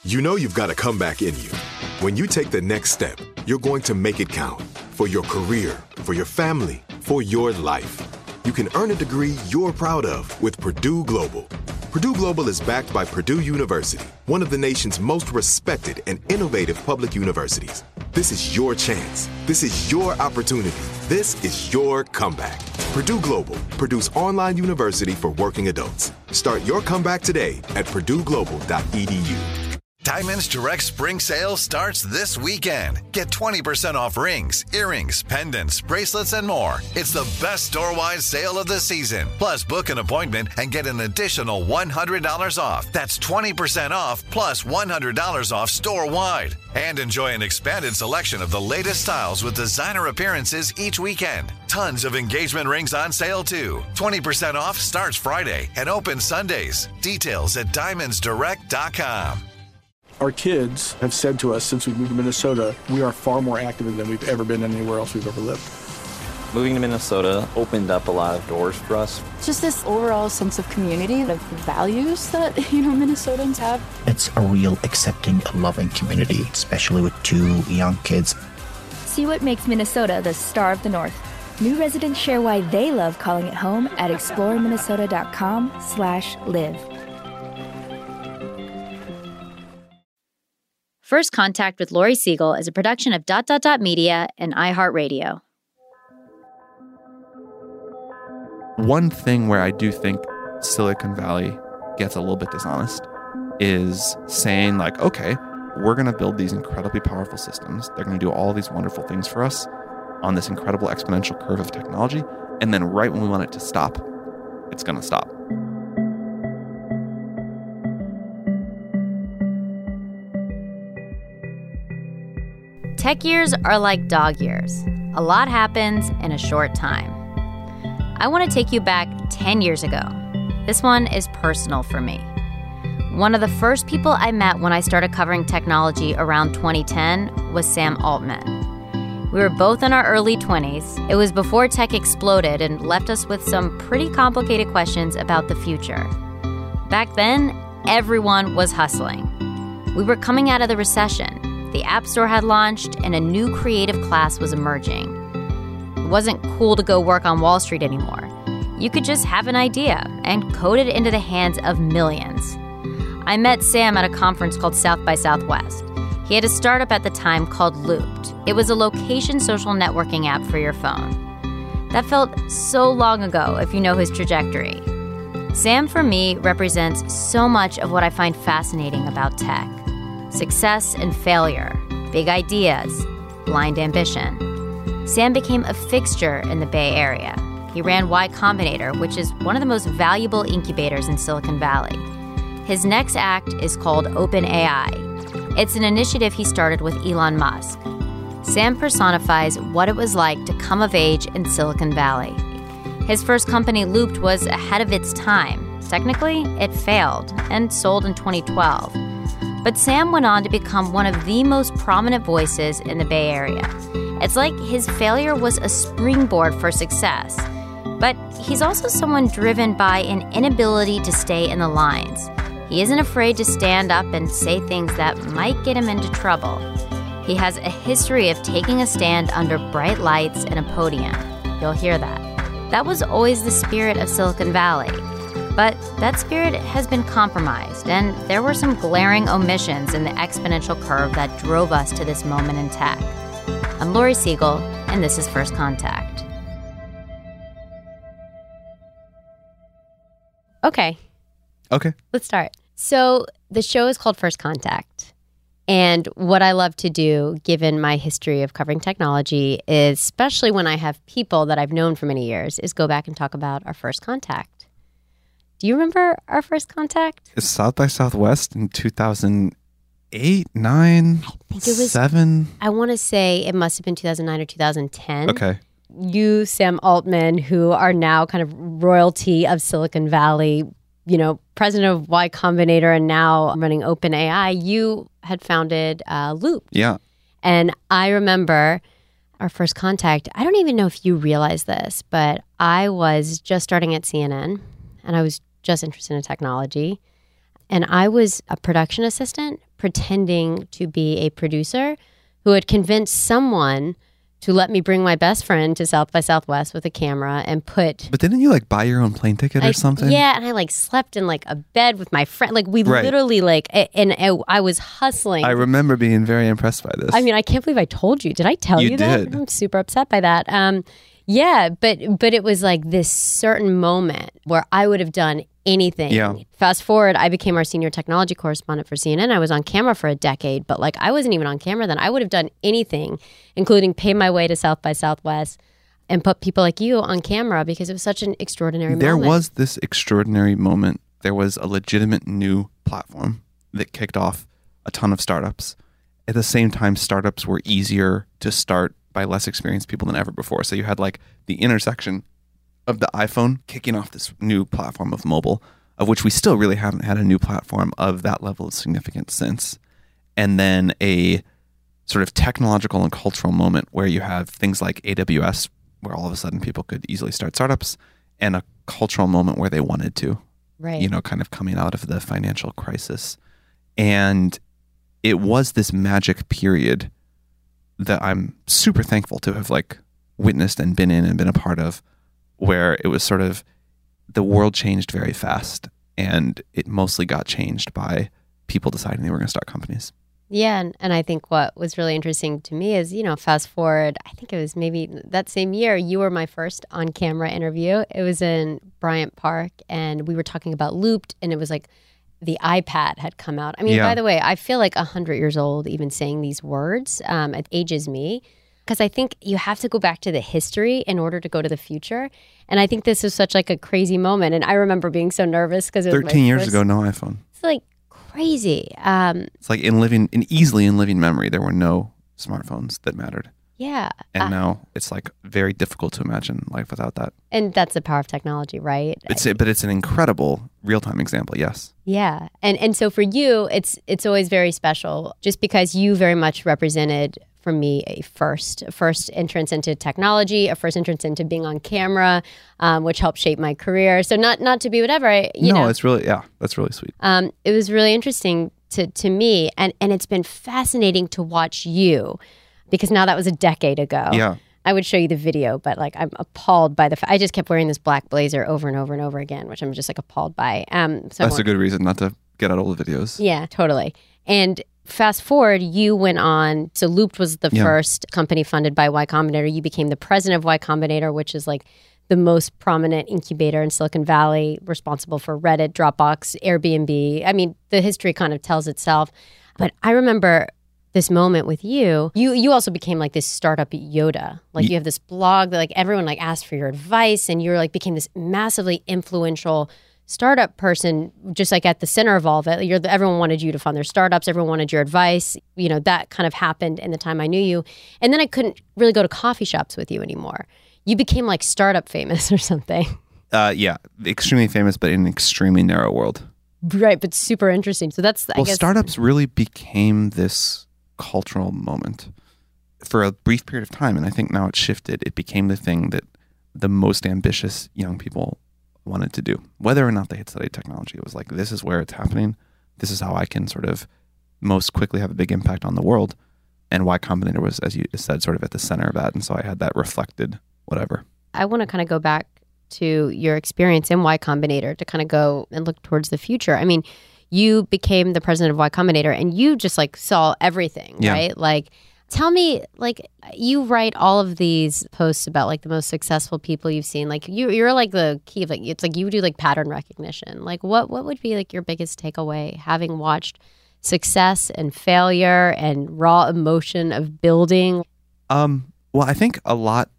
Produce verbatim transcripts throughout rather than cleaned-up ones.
You know you've got a comeback in you. When you take the next step, you're going to make it count. For your career, for your family, for your life. You can earn a degree you're proud of with Purdue Global. Purdue Global is backed by Purdue University, one of the nation's most respected and innovative public universities. This is your chance. This is your opportunity. This is your comeback. Purdue Global, Purdue's online university for working adults. Start your comeback today at purdue global dot e d u. Diamonds Direct Spring Sale starts this weekend. Get twenty percent off rings, earrings, pendants, bracelets, and more. It's the best store-wide sale of the season. Plus, book an appointment and get an additional one hundred dollars off. That's twenty percent off plus one hundred dollars off store-wide. And enjoy an expanded selection of the latest styles with designer appearances each weekend. Tons of engagement rings on sale, too. twenty percent off starts Friday and opens Sundays. Details at diamonds direct dot com. Our kids have said to us since we moved to Minnesota, we are far more active than we've ever been anywhere else we've ever lived. Moving to Minnesota opened up a lot of doors for us. Just this overall sense of community, the values that, you know, Minnesotans have. It's a real accepting and loving community, especially with two young kids. See what makes Minnesota the star of the North. New residents share why they love calling it home at explore minnesota dot com slash live. First Contact with Laurie Siegel is a production of Dot Dot Dot Media and iHeartRadio. One thing where I do think Silicon Valley gets a little bit dishonest is saying like, okay, we're going to build these incredibly powerful systems. They're going to do all these wonderful things for us on this incredible exponential curve of technology. And then right when we want it to stop, it's going to stop. Tech years are like dog years. A lot happens in a short time. I want to take you back ten years ago. This one is personal for me. One of the first people I met when I started covering technology around twenty ten was Sam Altman. We were both in our early twenties. It was before tech exploded and left us with some pretty complicated questions about the future. Back then, everyone was hustling. We were coming out of the recession. The App Store had launched, and a new creative class was emerging. It wasn't cool to go work on Wall Street anymore. You could just have an idea and code it into the hands of millions. I met Sam at a conference called South by Southwest. He had a startup at the time called Looped. It was a location social networking app for your phone. That felt so long ago if you know his trajectory. Sam, for me, represents so much of what I find fascinating about tech. Success and failure, big ideas, blind ambition. Sam became a fixture in the Bay Area. He ran Y Combinator, which is one of the most valuable incubators in Silicon Valley. His next act is called OpenAI. It's an initiative he started with Elon Musk. Sam personifies what it was like to come of age in Silicon Valley. His first company, Looped, was ahead of its time. Technically, it failed and sold in twenty twelve. But Sam went on to become one of the most prominent voices in the Bay Area. It's like his failure was a springboard for success. But he's also someone driven by an inability to stay in the lines. He isn't afraid to stand up and say things that might get him into trouble. He has a history of taking a stand under bright lights and a podium. You'll hear that. That was always the spirit of Silicon Valley. But that spirit has been compromised, and there were some glaring omissions in the exponential curve that drove us to this moment in tech. I'm Laurie Siegel, and this is First Contact. Okay. Okay. Let's start. So the show is called First Contact. And what I love to do, given my history of covering technology, is, especially when I have people that I've known for many years, is go back and talk about our first contact. Do you remember our first contact? It's South by Southwest in two thousand eight, nine, I think it was, seven. I want to say it must have been two thousand nine or two thousand ten. Okay. You, Sam Altman, who are now kind of royalty of Silicon Valley, you know, president of Y Combinator and now running OpenAI, you had founded uh, Loop. Yeah. And I remember our first contact. I don't even know if you realize this, but I was just starting at C N N and I was just interested in technology. And I was a production assistant, pretending to be a producer who had convinced someone to let me bring my best friend to South by Southwest with a camera and put... But didn't you like buy your own plane ticket or I, something? Yeah, and I like slept in like a bed with my friend. Like we Right. literally like, and I, I was hustling. I remember being very impressed by this. I mean, I can't believe I told you. Did I tell you, You that? did. I'm super upset by that. Um, yeah, but but it was like this certain moment where I would have done anything. Yeah. Fast forward, I became our senior technology correspondent for C N N. I was on camera for a decade, but like I wasn't even on camera then. I would have done anything, including pay my way to South by Southwest and put people like you on camera because it was such an extraordinary there moment. was this extraordinary moment. There was a legitimate new platform that kicked off a ton of startups. At the same time, startups were easier to start by less experienced people than ever before. So you had like the intersection of the iPhone kicking off this new platform of mobile, of which we still really haven't had a new platform of that level of significance since. And then a sort of technological and cultural moment where you have things like A W S, where all of a sudden people could easily start startups, and a cultural moment where they wanted to, right. you know, kind of coming out of the financial crisis. And it was this magic period that I'm super thankful to have like witnessed and been in and been a part of, where it was sort of the world changed very fast, and it mostly got changed by people deciding they were going to start companies. Yeah, and, and I think what was really interesting to me is, you know, fast forward, I think it was maybe that same year, you were my first on-camera interview. It was in Bryant Park, and we were talking about Looped, and it was like the iPad had come out. I mean, Yeah. by the way, I feel like one hundred years old even saying these words. Um, it ages me. Because I think you have to go back to the history in order to go to the future. And I think this is such like a crazy moment. And I remember being so nervous because it was thirteen my years first- ago, no iPhone. It's like crazy. Um, It's like in living, in easily in living memory, there were no smartphones that mattered. yeah. And Uh, now it's like very difficult to imagine life without that. and that's the power of technology, right? It's but it's an incredible real-time example, yes. Yeah. And and so for you, it's it's always very special just because you very much represented for me a first, a first entrance into technology, a first entrance into being on camera, um, which helped shape my career. So not not to be whatever, I, you no, know. it's really, yeah, that's really sweet. Um, it was really interesting to to me, and and it's been fascinating to watch you because now that was a decade ago. Yeah. I would show you the video, but like I'm appalled by the. Fa- I just kept wearing this black blazer over and over and over again, which I'm just like appalled by. Um, so I That's a won't- good reason not to get out all the videos. Yeah, totally. And fast forward, you went on. So Looped was the Yeah. first company funded by Y Combinator. You became the president of Y Combinator, which is like the most prominent incubator in Silicon Valley, responsible for Reddit, Dropbox, Airbnb. I mean, the history kind of tells itself. But I remember this moment with you. You you also became like this startup Yoda. Like you have this blog that like everyone like asked for your advice, and you're like became this massively influential startup person, just like at the center of all of it. You're the, everyone wanted you to fund their startups. Everyone wanted your advice. You know, that kind of happened in the time I knew you. And then I couldn't really go to coffee shops with you anymore. You became like startup famous or something. Uh, yeah, extremely famous, but in an extremely narrow world. Right, but super interesting. So that's, I Well, guess. startups really became this cultural moment for a brief period of time, and I think now it's shifted. It became the thing that the most ambitious young people wanted to do, whether or not they had studied technology. It was like, this is where it's happening. This is how I can sort of most quickly have a big impact on the world. And Y Combinator was, as you said, sort of at the center of that. And so I had that reflected, whatever. I want to kind of go back to your experience in Y Combinator to kind of go and look towards the future. I mean, you became the president of Y Combinator and you just like saw everything, Yeah. right? Like, tell me, like, you write all of these posts about like the most successful people you've seen. Like, you, you're like the key of like, it's like you do like pattern recognition. Like, what what would be like your biggest takeaway having watched success and failure and raw emotion of building? Um, well, I think a lot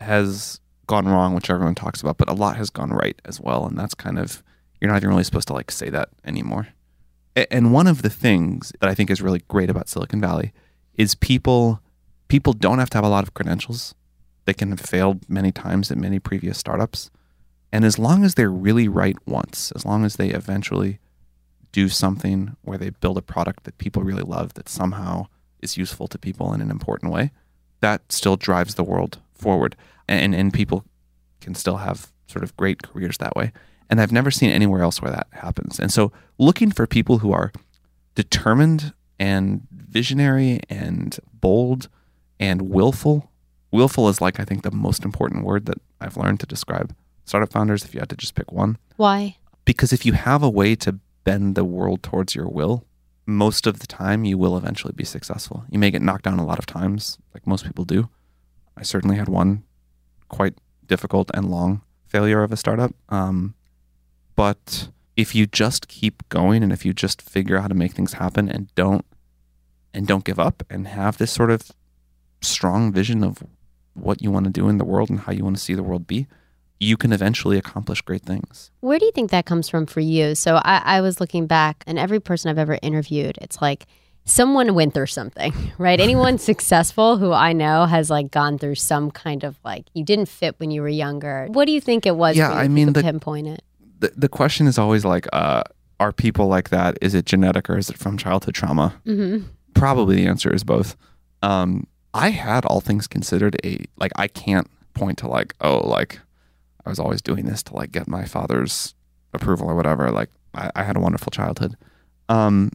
has gone wrong, which everyone talks about, but a lot has gone right as well. And that's kind of, you're not even really supposed to like say that anymore. A- And one of the things that I think is really great about Silicon Valley is people people don't have to have a lot of credentials. They can have failed many times at many previous startups. And as long as they're really right once, as long as they eventually do something where they build a product that people really love that somehow is useful to people in an important way, that still drives the world forward. And and people can still have sort of great careers that way. And I've never seen anywhere else where that happens. And so looking for people who are determined and visionary and bold and willful. Willful is like, I think, the most important word that I've learned to describe startup founders, if you had to just pick one. Why? Because if you have a way to bend the world towards your will, most of the time you will eventually be successful. You may get knocked down a lot of times, like most people do. I certainly had one quite difficult and long failure of a startup. Um, but if you just keep going, and if you just figure out how to make things happen and don't and don't give up, and have this sort of strong vision of what you want to do in the world and how you want to see the world be, you can eventually accomplish great things. Where do you think that comes from for you? So I, I was looking back, and every person I've ever interviewed, it's like someone went through something, right? Anyone successful who I know has like gone through some kind of like, you didn't fit when you were younger. What do you think it was? Yeah, for you I if mean, you could the, pinpoint it. The, the question is always like, uh, are people like that? Is it genetic or is it from childhood trauma? Mm-hmm. Probably the answer is both. Um, I had, all things considered, a, like, I can't point to like, oh, like, I was always doing this to like get my father's approval or whatever. Like, I, I had a wonderful childhood. Um,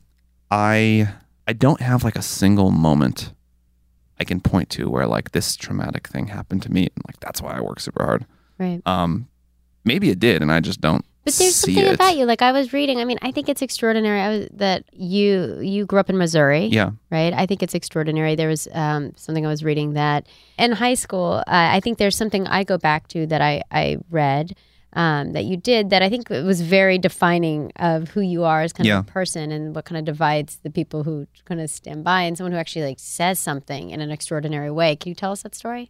I I don't have like a single moment I can point to where like this traumatic thing happened to me, and like that's why I work super hard. Right. Um, maybe it did, and I just don't. But there's see something it. about you. Like I was reading. I mean, I think it's extraordinary I was, that you you grew up in Missouri. Yeah. Right. I think it's extraordinary. There was um, something I was reading that in high school. Uh, I think there's something I go back to that I I read um, that you did that I think it was very defining of who you are as kind yeah. of a person, and what kind of divides the people who kind of stand by and someone who actually like says something in an extraordinary way. Can you tell us that story?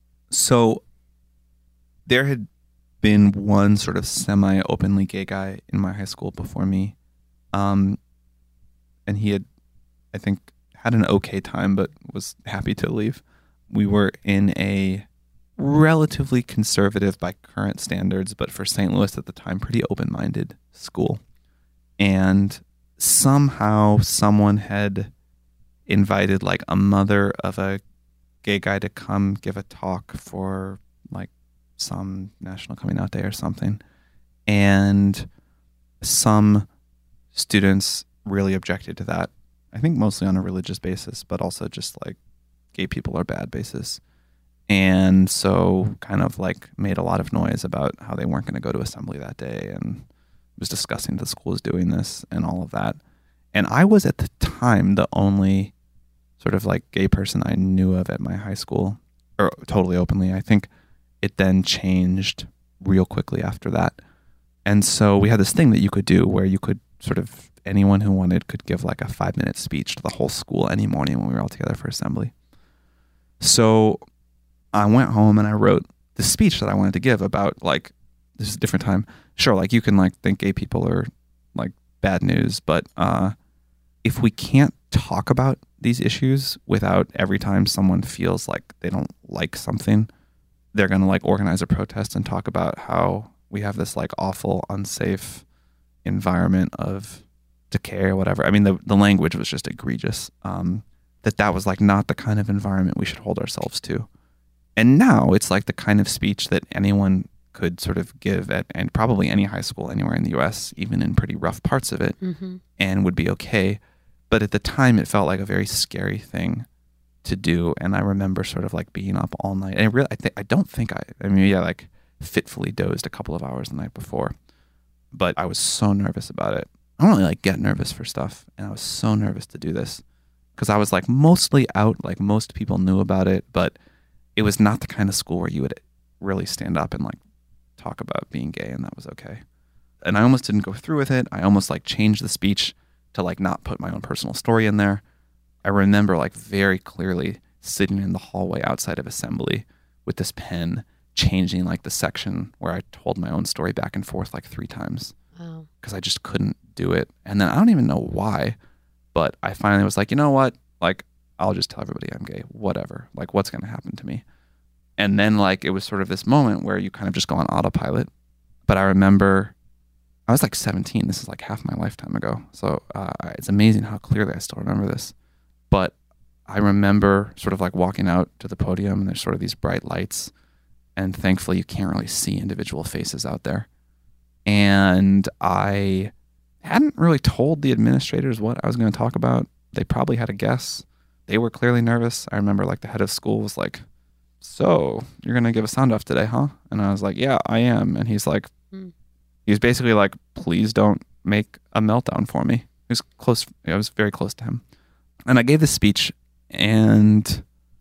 So there had been one sort of semi-openly gay guy in my high school before me. Um, and he had, I think, had an okay time, but was happy to leave. We were in a relatively conservative by current standards, but for Saint Louis at the time, pretty open-minded school. And somehow someone had invited like a mother of a gay guy to come give a talk for like some National Coming Out Day or something. And some students really objected to that. I think mostly on a religious basis, but also just like gay people are bad basis. And so kind of like made a lot of noise about how they weren't going to go to assembly that day, and was discussing the school was doing this and all of that. And I was at the time the only sort of like gay person I knew of at my high school, or totally openly. I think it then changed real quickly after that. And so we had this thing that you could do where you could sort of, anyone who wanted could give like a five minute speech to the whole school any morning when we were all together for assembly. So I went home and I wrote the speech that I wanted to give about like, this is a different time. Sure, like you can like think gay people are like bad news, but uh, if we can't talk about these issues without every time someone feels like they don't like something, they're going to like organize a protest and talk about how we have this like awful, unsafe environment of decay or whatever. I mean, the, the language was just egregious. Um, that that was like not the kind of environment we should hold ourselves to. And now it's like the kind of speech that anyone could sort of give at, and probably any high school anywhere in the U S, even in pretty rough parts of it, mm-hmm. and would be okay. But at the time, it felt like a very scary thing to do. And I remember sort of like being up all night. And I really, I, th- I don't think I, I mean, yeah, like fitfully dozed a couple of hours the night before. But I was so nervous about it. I don't really like get nervous for stuff. And I was so nervous to do this because I was like mostly out, like most people knew about it, but it was not the kind of school where you would really stand up and like talk about being gay, and that was okay. And I almost didn't go through with it. I almost like changed the speech to like not put my own personal story in there. I remember like very clearly sitting in the hallway outside of assembly with this pen, changing like the section where I told my own story back and forth like three times. Wow. Because I just couldn't do it. And then I don't even know why, but I finally was like, you know what? Like, I'll just tell everybody I'm gay, whatever. Like, what's going to happen to me? And then like, it was sort of this moment where you kind of just go on autopilot. But I remember I was like seventeen. This is like half my lifetime ago. So uh, it's amazing how clearly I still remember this. But I remember sort of like walking out to the podium, and there's sort of these bright lights, and thankfully you can't really see individual faces out there. And I hadn't really told the administrators what I was going to talk about. they probably had a guess. They were clearly nervous. I remember like the head of school was like, so you're going to give a sound off today, huh? And I was like, yeah, I am. And he's like, mm. he was basically like, please don't make a meltdown for me. He was close. I was very close to him. And I gave this speech, and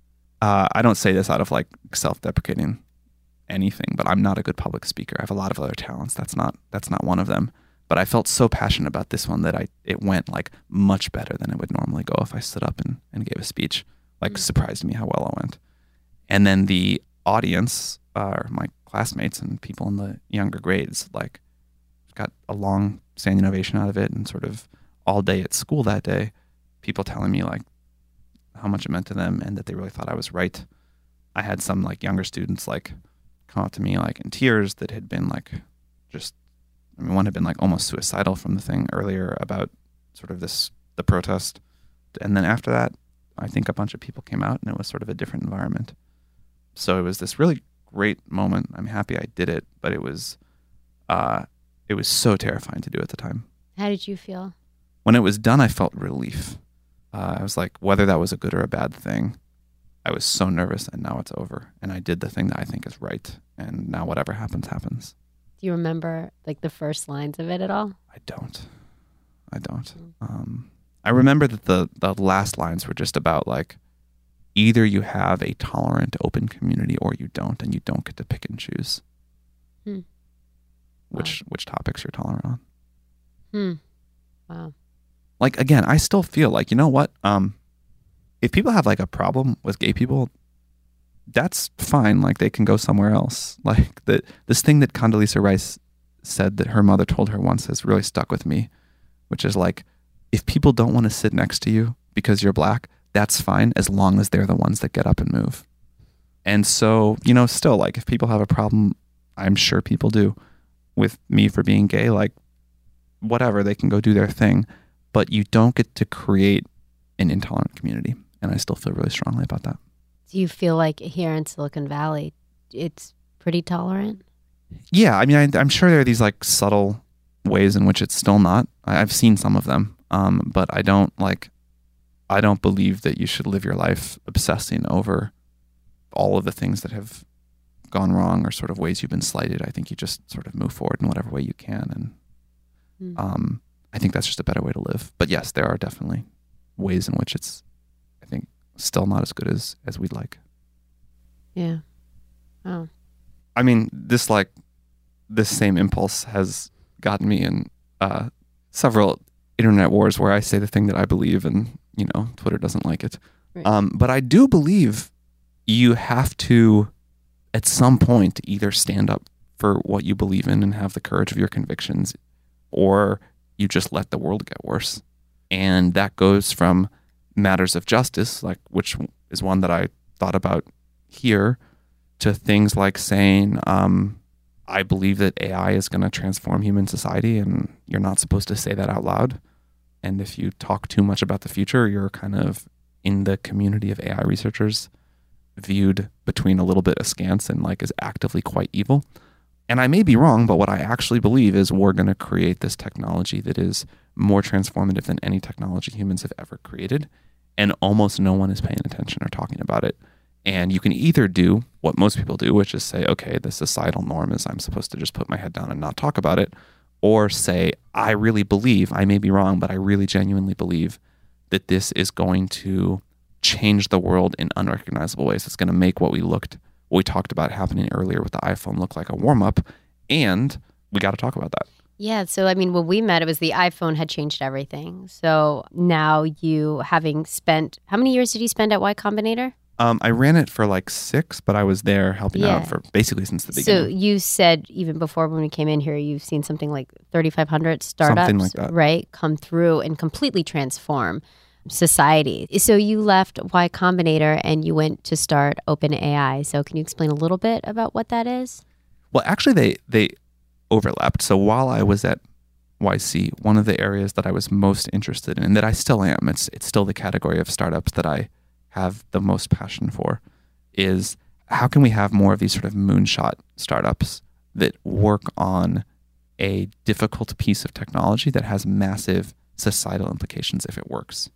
uh, I don't say this out of like self-deprecating anything, but I'm not a good public speaker. I have a lot of other talents. That's not, that's not one of them. But I felt so passionate about this one that I it went like much better than it would normally go if I stood up and, and gave a speech. Like mm. surprised me how well it went. And then the audience, uh, my classmates and people in the younger grades, like got a long standing ovation out of it, and sort of all day at school that day, people telling me like how much it meant to them and that they really thought I was right. I had some like younger students like come up to me like in tears that had been like just, I mean, one had been like almost suicidal from the thing earlier about sort of this, the protest. And then after that, I think a bunch of people came out and it was sort of a different environment. So it was this really great moment. I'm happy I did it, but it was, uh, it was so terrifying to do at the time. How did you feel? When it was done, I felt relief. Uh, I was like, whether that was a good or a bad thing, I was so nervous, and now it's over. And I did the thing that I think is right. And now whatever happens, happens. Do you remember like the first lines of it at all? I don't. I don't. Um, I remember that the, the last lines were just about like, either you have a tolerant, open community or you don't, and you don't get to pick and choose hmm. which wow. which topics you're tolerant on. Hmm. Wow. Like, again, I still feel like, you know what? Um, if people have like a problem with gay people, that's fine. Like, they can go somewhere else. Like, the, this thing that Condoleezza Rice said that her mother told her once has really stuck with me, which is like, if people don't want to sit next to you because you're black, that's fine as long as they're the ones that get up and move. And so, you know, still, like, if people have a problem, I'm sure people do, with me for being gay, like, whatever, they can go do their thing. But you don't get to create an intolerant community. And I still feel really strongly about that. Do you feel like here in Silicon Valley, it's pretty tolerant? Yeah, I mean, I, I'm sure there are these like subtle ways in which it's still not. I, I've seen some of them, um, but I don't like, I don't believe that you should live your life obsessing over all of the things that have gone wrong or sort of ways you've been slighted. I think you just sort of move forward in whatever way you can. And mm. um, I think that's just a better way to live. But yes, there are definitely ways in which it's, I think, still not as good as, as we'd like. Yeah. Oh. I mean, this like, this same impulse has gotten me in uh, several internet wars where I say the thing that I believe and, you know, Twitter doesn't like it. Right. Um, but I do believe you have to, at some point, either stand up for what you believe in and have the courage of your convictions, or you just let the world get worse. And that goes from matters of justice, like which is one that I thought about here, to things like saying, um, I believe that A I is going to transform human society, and you're not supposed to say that out loud. And if you talk too much about the future, you're kind of in the community of A I researchers viewed between a little bit askance and like is actively quite evil. And I may be wrong, but what I actually believe is we're going to create this technology that is more transformative than any technology humans have ever created. And almost no one is paying attention or talking about it. And you can either do what most people do, which is say, okay, the societal norm is I'm supposed to just put my head down and not talk about it. Or say, I really believe, I may be wrong, but I really genuinely believe that this is going to change the world in unrecognizable ways. It's going to make what we looked, what we talked about happening earlier with the iPhone look like a warm-up. And we got to talk about that. Yeah. So, I mean, when we met, it was the iPhone had changed everything. So now you, having spent, how many years did you spend at Y Combinator? Um, I ran it for like six, but I was there helping yeah. out for basically since the beginning. So you said even before when we came in here, you've seen something like thirty-five hundred startups, something like that, right, come through and completely transform society. So you left Y Combinator and you went to start OpenAI. So can you explain a little bit about what that is? Well, actually, they they overlapped. So while I was at Y C, one of the areas that I was most interested in, and that I still am, it's it's still the category of startups that I have the most passion for, is how can we have more of these sort of moonshot startups that work on a difficult piece of technology that has massive societal implications if it works.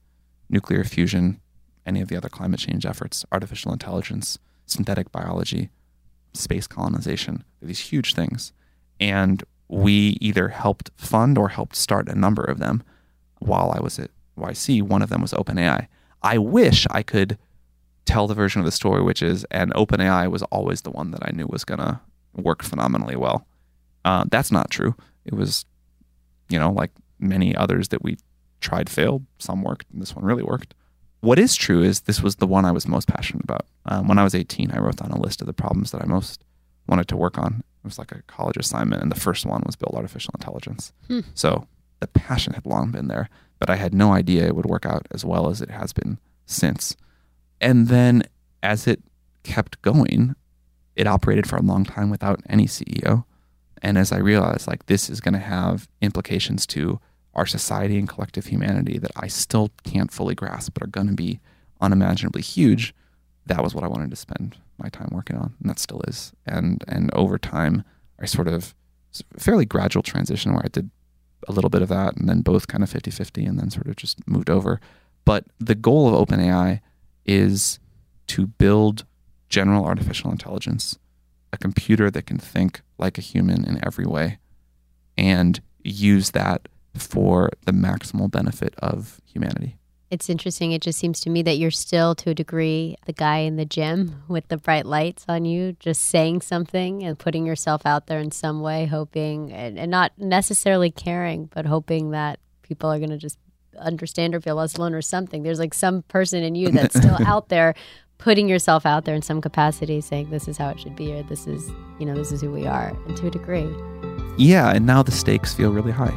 nuclear fusion, any of the other climate change efforts, artificial intelligence, synthetic biology, space colonization, these huge things. And we either helped fund or helped start a number of them while I was at Y C. One of them was OpenAI. I wish I could tell the version of the story, which is, and OpenAI was always the one that I knew was going to work phenomenally well. Uh, that's not true. It was, you know, like many others that we tried failed. Some worked, and this one really worked. What is true is this was the one I was most passionate about. Um, when I was eighteen, I wrote down a list of the problems that I most wanted to work on. It was like a college assignment, and the first one was build artificial intelligence. Hmm. So the passion had long been there, but I had no idea it would work out as well as it has been since. And then as it kept going, it operated for a long time without any C E O. And as I realized, like, this is going to have implications to our society and collective humanity that I still can't fully grasp, but are going to be unimaginably huge, that was what I wanted to spend my time working on, and that still is. And and over time, I sort of, fairly gradual transition where I did a little bit of that, and then both kind of fifty-fifty, and then sort of just moved over. But the goal of OpenAI is to build general artificial intelligence, a computer that can think like a human in every way, and use that for the maximal benefit of humanity. It's interesting. It just seems to me that you're still, to a degree, the guy in the gym with the bright lights on you, just saying something and putting yourself out there in some way, hoping, and, and not necessarily caring, but hoping that people are going to just understand or feel less alone or something. There's like some person in you that's still out there, putting yourself out there in some capacity, saying this is how it should be, or this is, you know, this is who we are, and to a degree. Yeah, and now the stakes feel really high.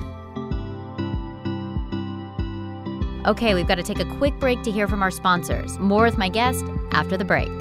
Okay, we've got to take a quick break to hear from our sponsors. More with my guest after the break.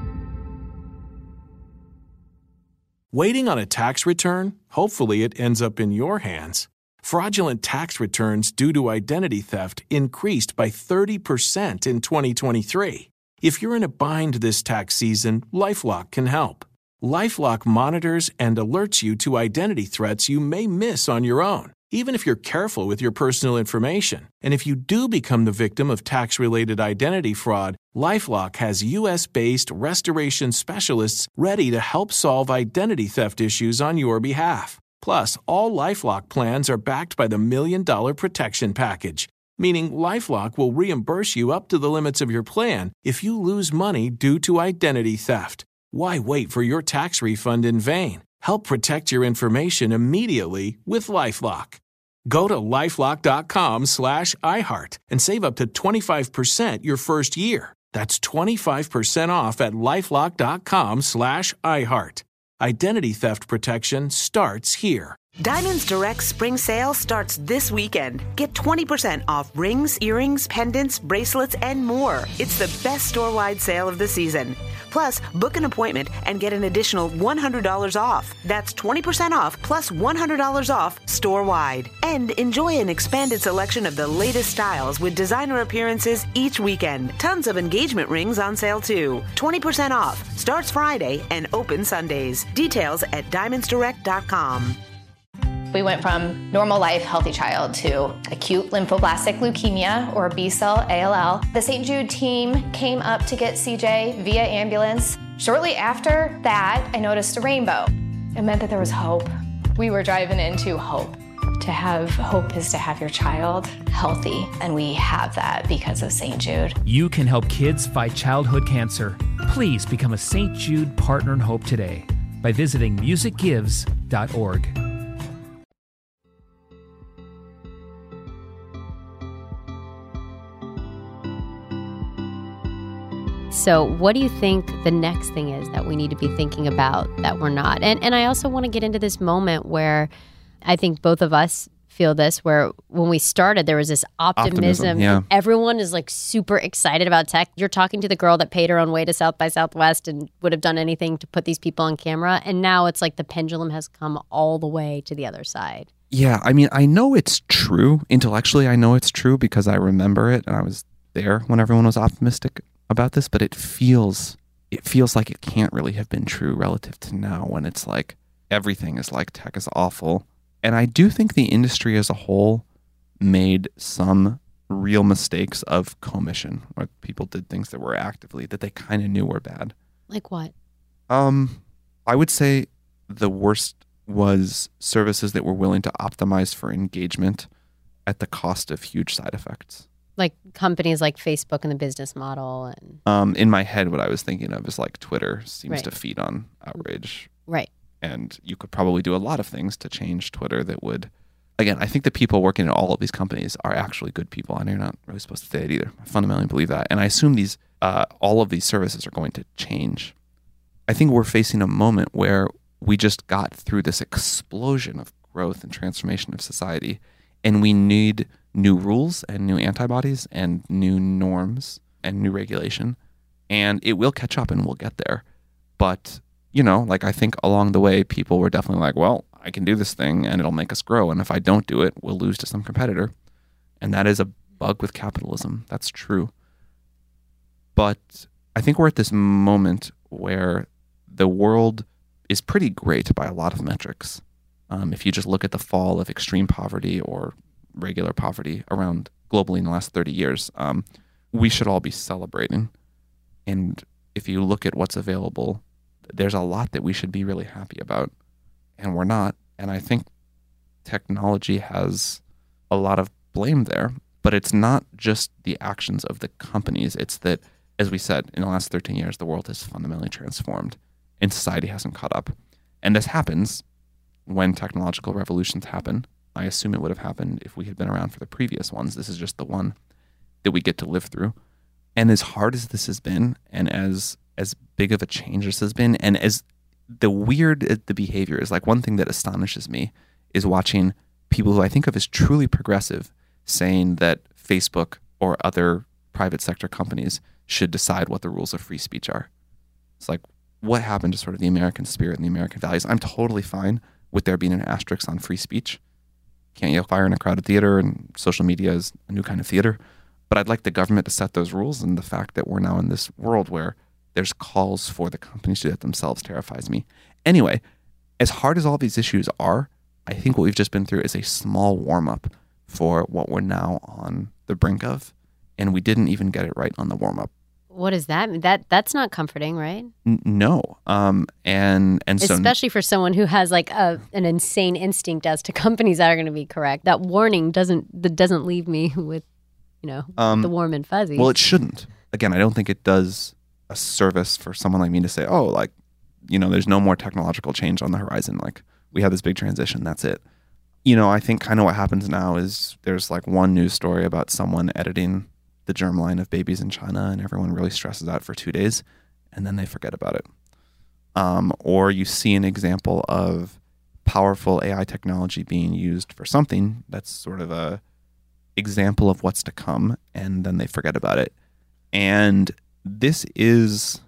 Waiting on a tax return? Hopefully it ends up in your hands. Fraudulent tax returns due to identity theft increased by thirty percent in twenty twenty-three. If you're in a bind this tax season, LifeLock can help. LifeLock monitors and alerts you to identity threats you may miss on your own, even if you're careful with your personal information. And if you do become the victim of tax-related identity fraud, LifeLock has U S-based restoration specialists ready to help solve identity theft issues on your behalf. Plus, all LifeLock plans are backed by the Million Dollar Protection Package, meaning LifeLock will reimburse you up to the limits of your plan if you lose money due to identity theft. Why wait for your tax refund in vain? Help protect your information immediately with LifeLock. Go to LifeLock.com slash iHeart and save up to twenty-five percent your first year. That's twenty-five percent off at LifeLock.com slash iHeart. Identity theft protection starts here. Diamonds Direct Spring Sale starts this weekend. Get twenty percent off rings, earrings, pendants, bracelets, and more. It's the best store-wide sale of the season. Plus, book an appointment and get an additional one hundred dollars off. That's twenty percent off plus one hundred dollars off store-wide. And enjoy an expanded selection of the latest styles with designer appearances each weekend. Tons of engagement rings on sale too. twenty percent off. Starts Friday and open Sundays. Details at diamonds direct dot com. We went from normal life, healthy child to acute lymphoblastic leukemia, or B-cell A L L. The Saint Jude team came up to get C J via ambulance. Shortly after that, I noticed a rainbow. It meant that there was hope. We were driving into hope. To have hope is to have your child healthy, and we have that because of Saint Jude. You can help kids fight childhood cancer. Please become a Saint Jude Partner in Hope today by visiting music gives dot org. So what do you think the next thing is that we need to be thinking about that we're not? And and I also want to get into this moment where I think both of us feel this, where when we started, there was this optimism. Optimism, yeah. Everyone is like super excited about tech. You're talking to the girl that paid her own way to South by Southwest and would have done anything to put these people on camera. And now it's like the pendulum has come all the way to the other side. Yeah, I mean, I know it's true. Intellectually, I know it's true because I remember it and I was there when everyone was optimistic about this, but it feels it feels like it can't really have been true relative to now, when it's like everything is like tech is awful. And I do think the industry as a whole made some real mistakes of commission, where people did things that were actively, that they kind of knew were bad. Like what? Um, I would say the worst was services that were willing to optimize for engagement at the cost of huge side effects. Like companies like Facebook and the business model. And Um, in my head, what I was thinking of is like Twitter seems Right. to feed on outrage. Right. And you could probably do a lot of things to change Twitter that would, again, I think the people working at all of these companies are actually good people. And you're not really supposed to say it either. I fundamentally believe that. And I assume these, uh, all of these services are going to change. I think we're facing a moment where we just got through this explosion of growth and transformation of society. And we need new rules and new antibodies and new norms and new regulation. And it will catch up and we'll get there. But, you know, like I think along the way, people were definitely like, well, I can do this thing and it'll make us grow. And if I don't do it, we'll lose to some competitor. And that is a bug with capitalism. That's true. But I think we're at this moment where the world is pretty great by a lot of metrics. Um, if you just look at the fall of extreme poverty or regular poverty around globally in the last thirty years, um, we should all be celebrating. And if you look at what's available, there's a lot that we should be really happy about, and we're not. And I think technology has a lot of blame there, but it's not just the actions of the companies. It's that, as we said, in the last thirteen years, the world has fundamentally transformed and society hasn't caught up. And this happens when technological revolutions happen. I assume it would have happened if we had been around for the previous ones. This is just the one that we get to live through. And as hard as this has been, and as as big of a change this has been, and as the weird the behavior is, like one thing that astonishes me is watching people who I think of as truly progressive saying that Facebook or other private sector companies should decide what the rules of free speech are. It's like, what happened to sort of the American spirit and the American values? I'm totally fine with there being an asterisk on free speech. Can't yell fire in a crowded theater, and social media is a new kind of theater. But I'd like the government to set those rules, and the fact that we're now in this world where there's calls for the companies to do that themselves terrifies me. Anyway, as hard as all these issues are, I think what we've just been through is a small warm-up for what we're now on the brink of, and we didn't even get it right on the warm-up. What does that mean? That that's not comforting, right? N- no, um, and and so especially for someone who has like a an insane instinct as to companies that are going to be correct. That warning doesn't that doesn't leave me with, you know, um, the warm and fuzzy. Well, it shouldn't. Again, I don't think it does a service for someone like me to say, oh, like, you know, there's no more technological change on the horizon. Like, we have this big transition. That's it. You know, I think kind of what happens now is there's like one news story about someone editing the germline of babies in China, and everyone really stresses out for two days, and then they forget about it. Um, or you see an example of powerful A I technology being used for something that's sort of a example of what's to come, and then they forget about it. And this is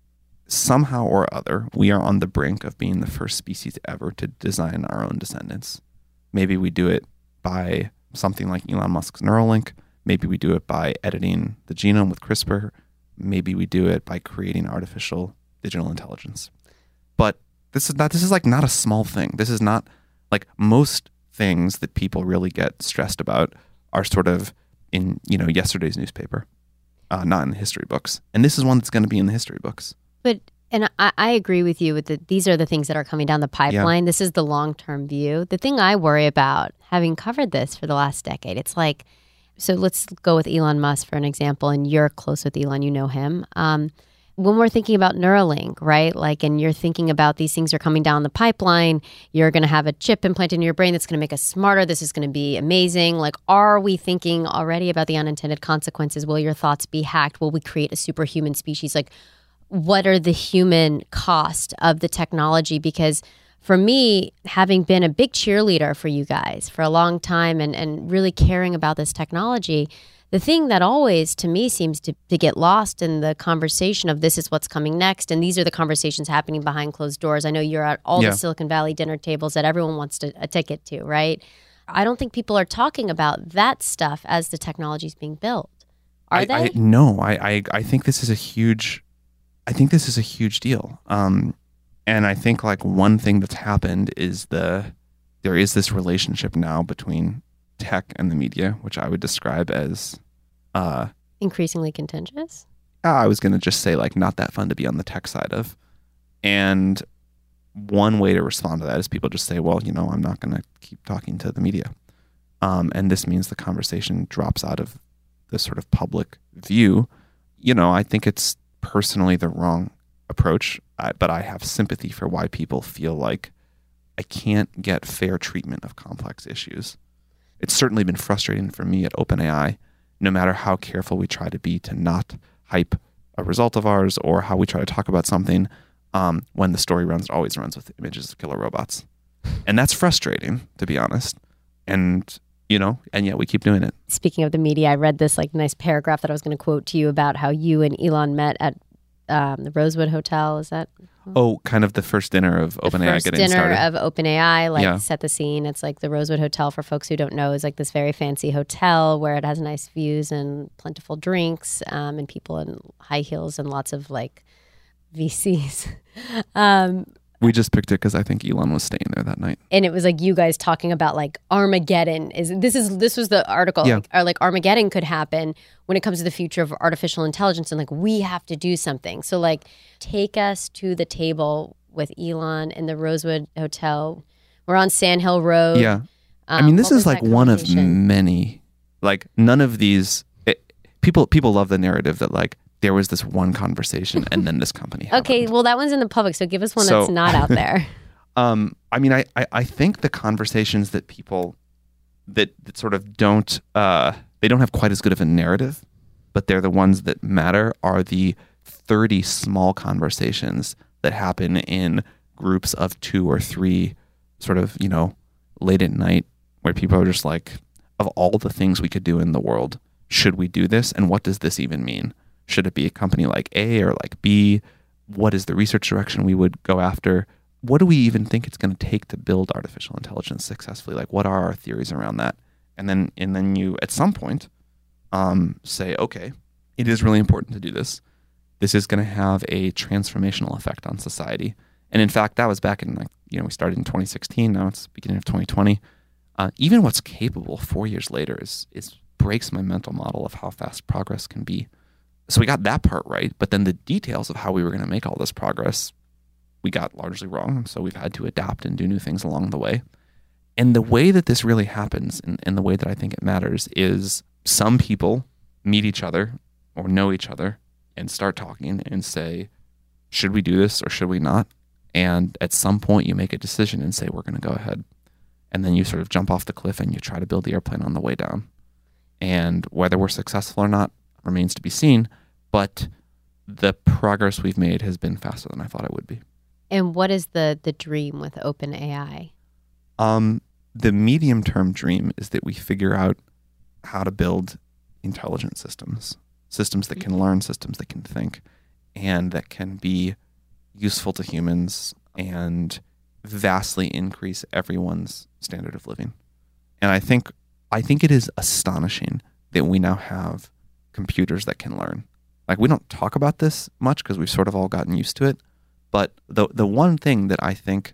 somehow or other, we are on the brink of being the first species ever to design our own descendants. Maybe we do it by something like Elon Musk's Neuralink. Maybe we do it by editing the genome with CRISPR. Maybe we do it by creating artificial digital intelligence. But this is not, this is like not a small thing. This is not like most things that people really get stressed about are sort of in, you know, yesterday's newspaper, uh, not in the history books. And this is one that's going to be in the history books. But, and I, I agree with you with the, these are the things that are coming down the pipeline. Yeah. This is the long-term view. The thing I worry about, having covered this for the last decade, it's like, so let's go with Elon Musk for an example, and you're close with Elon, you know him. Um, when we're thinking about Neuralink, right? Like, and you're thinking about these things are coming down the pipeline, you're going to have a chip implanted in your brain that's going to make us smarter. This is going to be amazing. Like, are we thinking already about the unintended consequences? Will your thoughts be hacked? Will we create a superhuman species? Like, what are the human cost of the technology? Because for me, having been a big cheerleader for you guys for a long time and, and really caring about this technology, the thing that always, to me, seems to, to get lost in the conversation of this is what's coming next, and these are the conversations happening behind closed doors. I know you're at all Yeah. the Silicon Valley dinner tables that everyone wants to, a ticket to, right? I don't think people are talking about that stuff as the technology is being built. Are I, they? I, no, I, I I think this is a huge, I think this is a huge deal. Um, and I think like one thing that's happened is the, there is this relationship now between tech and the media, which I would describe as uh, increasingly contentious. I was going to just say like not that fun to be on the tech side of. And one way to respond to that is people just say, well, you know, I'm not going to keep talking to the media. Um, and this means the conversation drops out of the sort of public view. You know, I think it's personally the wrong approach, I, but I have sympathy for why people feel like I can't get fair treatment of complex issues. It's certainly been frustrating for me at OpenAI, no matter how careful we try to be to not hype a result of ours or how we try to talk about something. Um, when the story runs, it always runs with images of killer robots. And that's frustrating, to be honest. And, you know, and yet we keep doing it. Speaking of the media, I read this like nice paragraph that I was going to quote to you about how you and Elon met at um, the Rosewood Hotel. Is that? Oh, kind of the first dinner of OpenAI first getting dinner started. of OpenAI, like Yeah. set the scene. It's like the Rosewood Hotel, for folks who don't know, is like this very fancy hotel where it has nice views and plentiful drinks um, and people in high heels and lots of like V Cs. um, We just picked it because I think Elon was staying there that night. and it was like you guys talking about like Armageddon is this is this was the article Yeah. like, or like Armageddon could happen when it comes to the future of artificial intelligence, and like we have to do something. So like take us to the table with Elon in the Rosewood Hotel. We're on Sand Hill Road. Yeah. I Um, mean, this what is was like that one of conversation? many, like none of these, it, people people love the narrative that like there was this one conversation and then this company happened. Okay, well that one's in the public, so give us one So- that's not out there. Um, I mean, I, I, I think the conversations that people that, that sort of don't, uh, they don't have quite as good of a narrative, but they're the ones that matter are the thirty small conversations that happen in groups of two or three sort of, you know, late at night where people are just like, of all the things we could do in the world, should we do this? And what does this even mean? Should it be a company like A or like B? What is the research direction we would go after? What do we even think it's going to take to build artificial intelligence successfully? Like, what are our theories around that? And then, and then you, at some point, um, say, okay, it is really important to do this. This is going to have a transformational effect on society. And in fact, that was back in, like, you know, we started in twenty sixteen. Now it's beginning of twenty twenty. Uh, even what's capable four years later is is breaks my mental model of how fast progress can be. So we got that part right, but then the details of how we were going to make all this progress, we got largely wrong. So we've had to adapt and do new things along the way. And the way that this really happens, and, and the way that I think it matters, is some people meet each other or know each other and start talking and say, should we do this or should we not? And at some point you make a decision and say, we're going to go ahead. And then you sort of jump off the cliff and you try to build the airplane on the way down. And whether we're successful or not remains to be seen. But the progress we've made has been faster than I thought it would be. And what is the the dream with OpenAI? Um, the medium-term dream is that we figure out how to build intelligent systems, systems that can learn, systems that can think, and that can be useful to humans and vastly increase everyone's standard of living. And I think I think it is astonishing that we now have computers that can learn. Like, we don't talk about this much because we've sort of all gotten used to it. But the the one thing that I think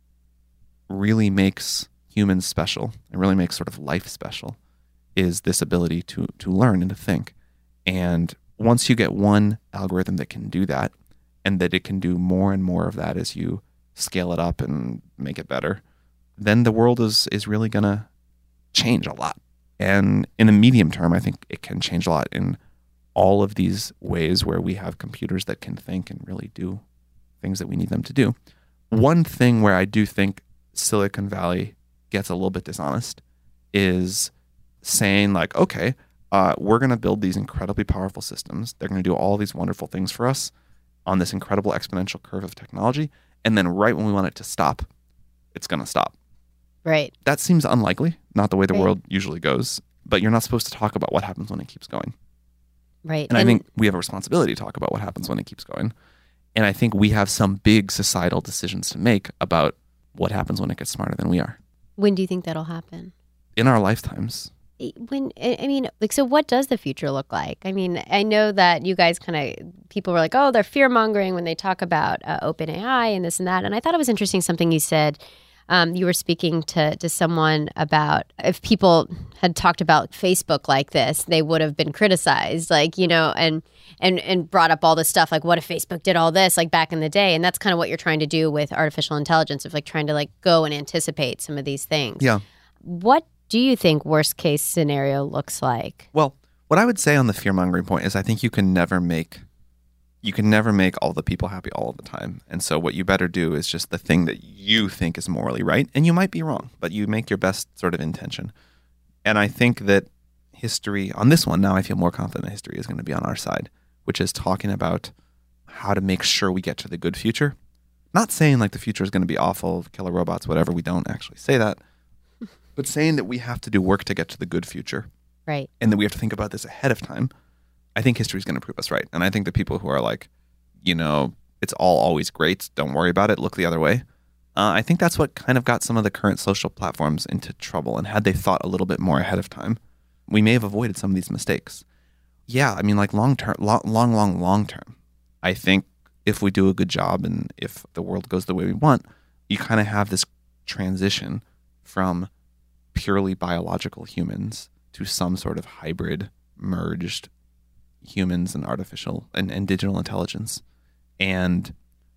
really makes humans special and really makes sort of life special is this ability to to learn and to think. And once you get one algorithm that can do that, and that it can do more and more of that as you scale it up and make it better, then the world is is really going to change a lot. And in the medium term, I think it can change a lot in all of these ways where we have computers that can think and really do things that we need them to do. One thing where I do think Silicon Valley gets a little bit dishonest is saying like, okay, uh, we're going to build these incredibly powerful systems. They're going to do all these wonderful things for us on this incredible exponential curve of technology. And then right when we want it to stop, it's going to stop. Right. That seems unlikely, not the way the Right. world usually goes, but you're not supposed to talk about what happens when it keeps going. Right. And, I think we have a responsibility to talk about what happens when it keeps going. And I think we have some big societal decisions to make about what happens when it gets smarter than we are. When do you think that'll happen? In our lifetimes. When I I mean, like, so what does the future look like? I mean, I know that you guys kind of, people were like, oh, they're fear mongering when they talk about uh, OpenAI and this and that. And I thought it was interesting something you said Um, you were speaking to, to someone about if people had talked about Facebook like this, they would have been criticized, like, you know, and, and, and brought up all this stuff, like, what if Facebook did all this, like, back in the day? And that's kind of what you're trying to do with artificial intelligence, of like trying to like go and anticipate some of these things. Yeah. What do you think worst case scenario looks like? Well, what I would say on the fear-mongering point is I think you can never make you can never make all the people happy all the time. And so what you better do is just the thing that you think is morally right. And you might be wrong, but you make your best sort of intention. And I think that history, on this one, now I feel more confident that history is going to be on our side, which is talking about how to make sure we get to the good future. Not saying like the future is going to be awful, killer robots, whatever. We don't actually say that. But saying that we have to do work to get to the good future. Right. And that we have to think about this ahead of time. I think history is going to prove us right. And I think the people who are like, you know, it's all always great, don't worry about it, look the other way. Uh, I think that's what kind of got some of the current social platforms into trouble. And had they thought a little bit more ahead of time, we may have avoided some of these mistakes. Yeah, I mean, like long term, long, long, long, long term, I think if we do a good job and if the world goes the way we want, you kind of have this transition from purely biological humans to some sort of hybrid, merged humans and artificial and, and digital intelligence. And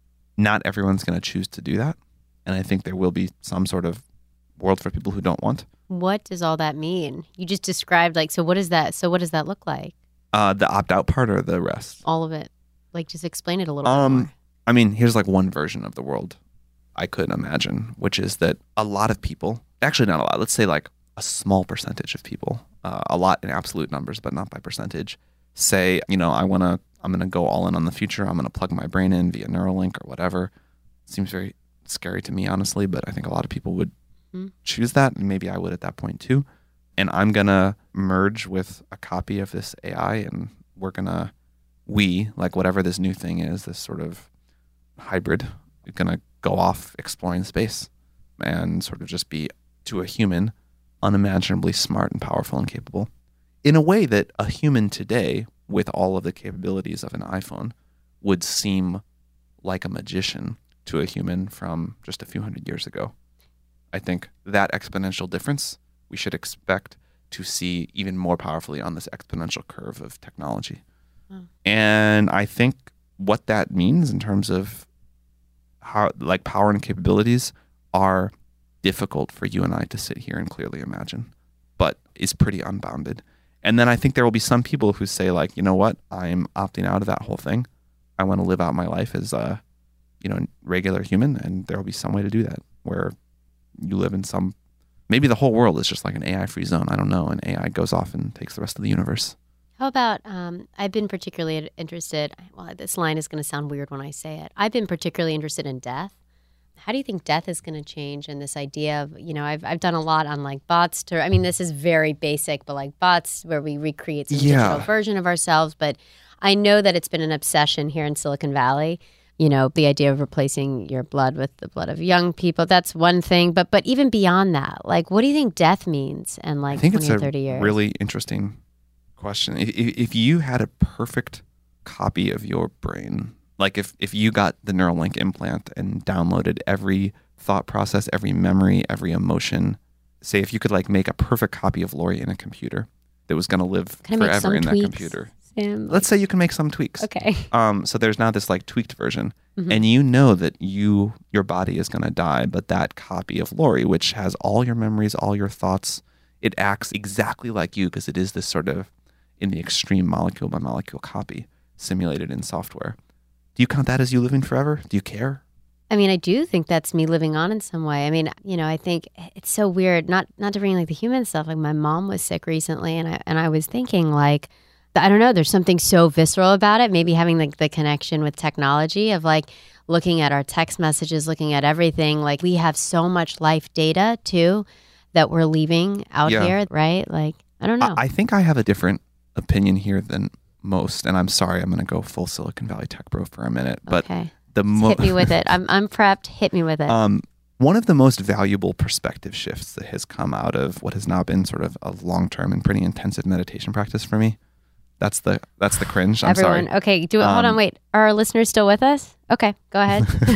not everyone's going to choose to do that. And I think there will be some sort of world for people who don't want. What does all that mean? You just described like, so what is that? So what does that look like? Uh, the opt-out part or the rest? All of it. Like, just explain it a little um, bit more. I mean, here's like one version of the world I could imagine, which is that a lot of people, actually not a lot, let's say like a small percentage of people, uh, a lot in absolute numbers, but not by percentage, say, you know, I want to, I'm going to go all in on the future. I'm going to plug my brain in via Neuralink or whatever. It seems very scary to me, honestly, but I think a lot of people would mm. choose that. And maybe I would at that point too. And I'm going to merge with a copy of this A I and we're going to, we, like whatever this new thing is, this sort of hybrid, going to go off exploring space and sort of just be, to a human, unimaginably smart and powerful and capable. In a way that a human today, with all of the capabilities of an iPhone, would seem like a magician to a human from just a few hundred years ago. I think that exponential difference we should expect to see even more powerfully on this exponential curve of technology. Mm. And I think what that means in terms of how, like, power and capabilities are difficult for you and I to sit here and clearly imagine, but is pretty unbounded. And then I think there will be some people who say, like, you know what, I'm opting out of that whole thing. I want to live out my life as a, you know, regular human, and there will be some way to do that where you live in some, maybe the whole world is just like an A I-free zone. I don't know, and A I goes off and takes the rest of the universe. How about, um, I've been particularly interested, well, this line is going to sound weird when I say it. I've been particularly interested in death. How do you think death is going to change? And this idea of, you know, I've I've done a lot on like bots to, I mean, this is very basic, but like bots where we recreate some yeah. digital version of ourselves. But I know that it's been an obsession here in Silicon Valley. You know, the idea of replacing your blood with the blood of young people, that's one thing. But but even beyond that, like, what do you think death means in like twenty or thirty years? I think it's a really interesting question. If, if you had a perfect copy of your brain, like if, if you got the Neuralink implant and downloaded every thought process, every memory, every emotion, say if you could like make a perfect copy of Lori in a computer that was going to live Can I forever make in some that tweaks, computer. Sam? Let's say you can make some tweaks. Okay. Um, so there's now this like tweaked version, Mhm. and you know that you your body is going to die, but that copy of Lori, which has all your memories, all your thoughts, it acts exactly like you because it is this sort of, in the extreme, molecule by molecule copy simulated in software. Do you count that as you living forever? Do you care? I mean, I do think that's me living on in some way. I mean, you know, I think it's so weird, not not to bring like the human stuff. Like my mom was sick recently, and I and I was thinking like, I don't know, there's something so visceral about it. Maybe having like the connection with technology of like looking at our text messages, looking at everything. Like we have so much life data too that we're leaving out Yeah. here, right? Like, I don't know. I, I think I have a different opinion here than most, and I'm sorry, I'm going to go full Silicon Valley tech bro for a minute. But okay. the mo- Hit me with it. I'm I'm prepped. Hit me with it. Um, one of the most valuable perspective shifts that has come out of what has now been sort of a long-term and pretty intensive meditation practice for me. That's the that's the cringe. I'm Everyone, sorry. okay, do it. Hold Um, on, wait. Are our listeners still with us? Okay, go ahead.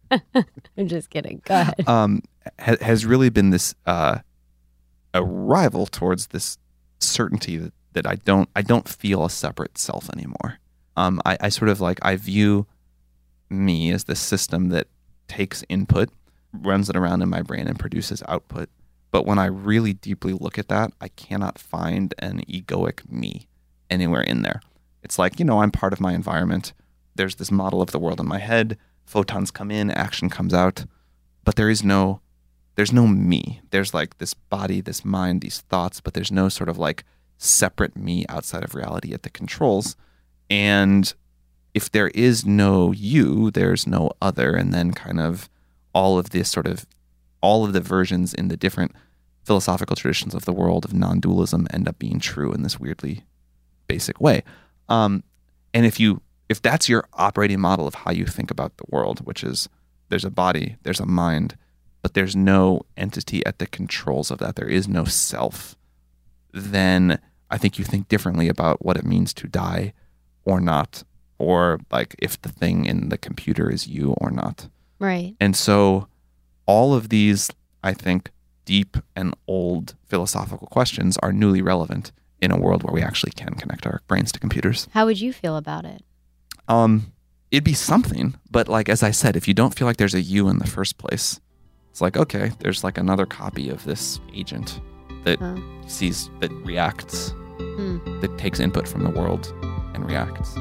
I'm just kidding. Go ahead. Um, ha- has really been this uh, arrival towards this certainty that, that I don't I don't feel a separate self anymore. Um, I, I sort of like I view me as the system that takes input, runs it around in my brain, and produces output. But when I really deeply look at that, I cannot find an egoic me anywhere in there. It's like, you know, I'm part of my environment. There's this model of the world in my head. Photons come in, action comes out. But there is no, there's no me. There's like this body, this mind, these thoughts, but there's no sort of like separate me outside of reality at the controls. And if there is no you, there's no other. And then kind of all of this sort of all of the versions in the different philosophical traditions of the world of non-dualism end up being true in this weirdly basic way. Um, and if you, if that's your operating model of how you think about the world, which is there's a body, there's a mind, but there's no entity at the controls of that, there is no self, then I think you think differently about what it means to die or not, or like if the thing in the computer is you or not. Right. And so all of these, I think, deep and old philosophical questions are newly relevant in a world where we actually can connect our brains to computers. How would you feel about it? Um, it'd be something, but like, as I said, if you don't feel like there's a you in the first place, it's like, okay, there's like another copy of this agent that Huh. sees, that reacts, Hmm. that takes input from the world and reacts.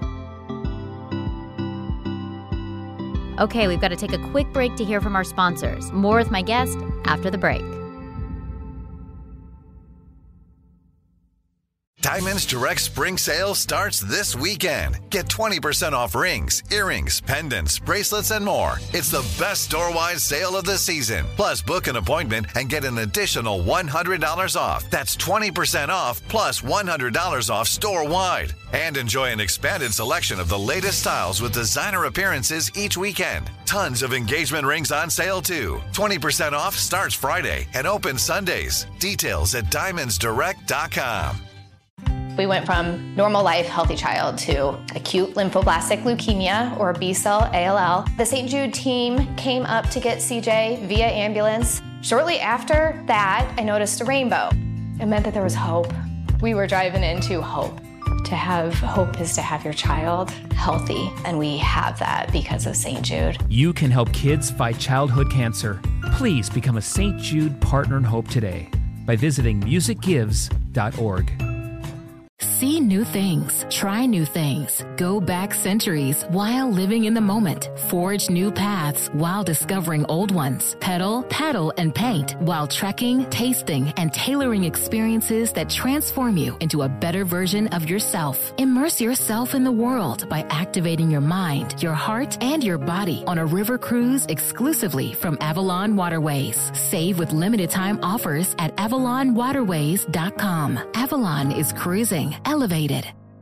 Okay, we've got to take a quick break to hear from our sponsors. More with my guest after the break. Diamonds Direct Spring Sale starts this weekend. Get twenty percent off rings, earrings, pendants, bracelets, and more. It's the best store-wide sale of the season. Plus, book an appointment and get an additional one hundred dollars off. That's twenty percent off plus one hundred dollars off store-wide. And enjoy an expanded selection of the latest styles with designer appearances each weekend. Tons of engagement rings on sale, too. twenty percent off starts Friday and opens Sundays. Details at diamonds direct dot com. We went from normal life, healthy child to acute lymphoblastic leukemia, or B-cell A L L. The Saint Jude team came up to get C J via ambulance. Shortly after that, I noticed a rainbow. It meant that there was hope. We were driving into hope. To have hope is to have your child healthy, and we have that because of Saint Jude. You can help kids fight childhood cancer. Please become a Saint Jude Partner in Hope today by visiting music gives dot org. See new things, try new things, go back centuries while living in the moment, forge new paths while discovering old ones, pedal, paddle, and paint while trekking, tasting, and tailoring experiences that transform you into a better version of yourself. Immerse yourself in the world by activating your mind, your heart, and your body on a river cruise exclusively from Avalon Waterways. Save with limited time offers at avalon waterways dot com. Avalon is cruising elevated.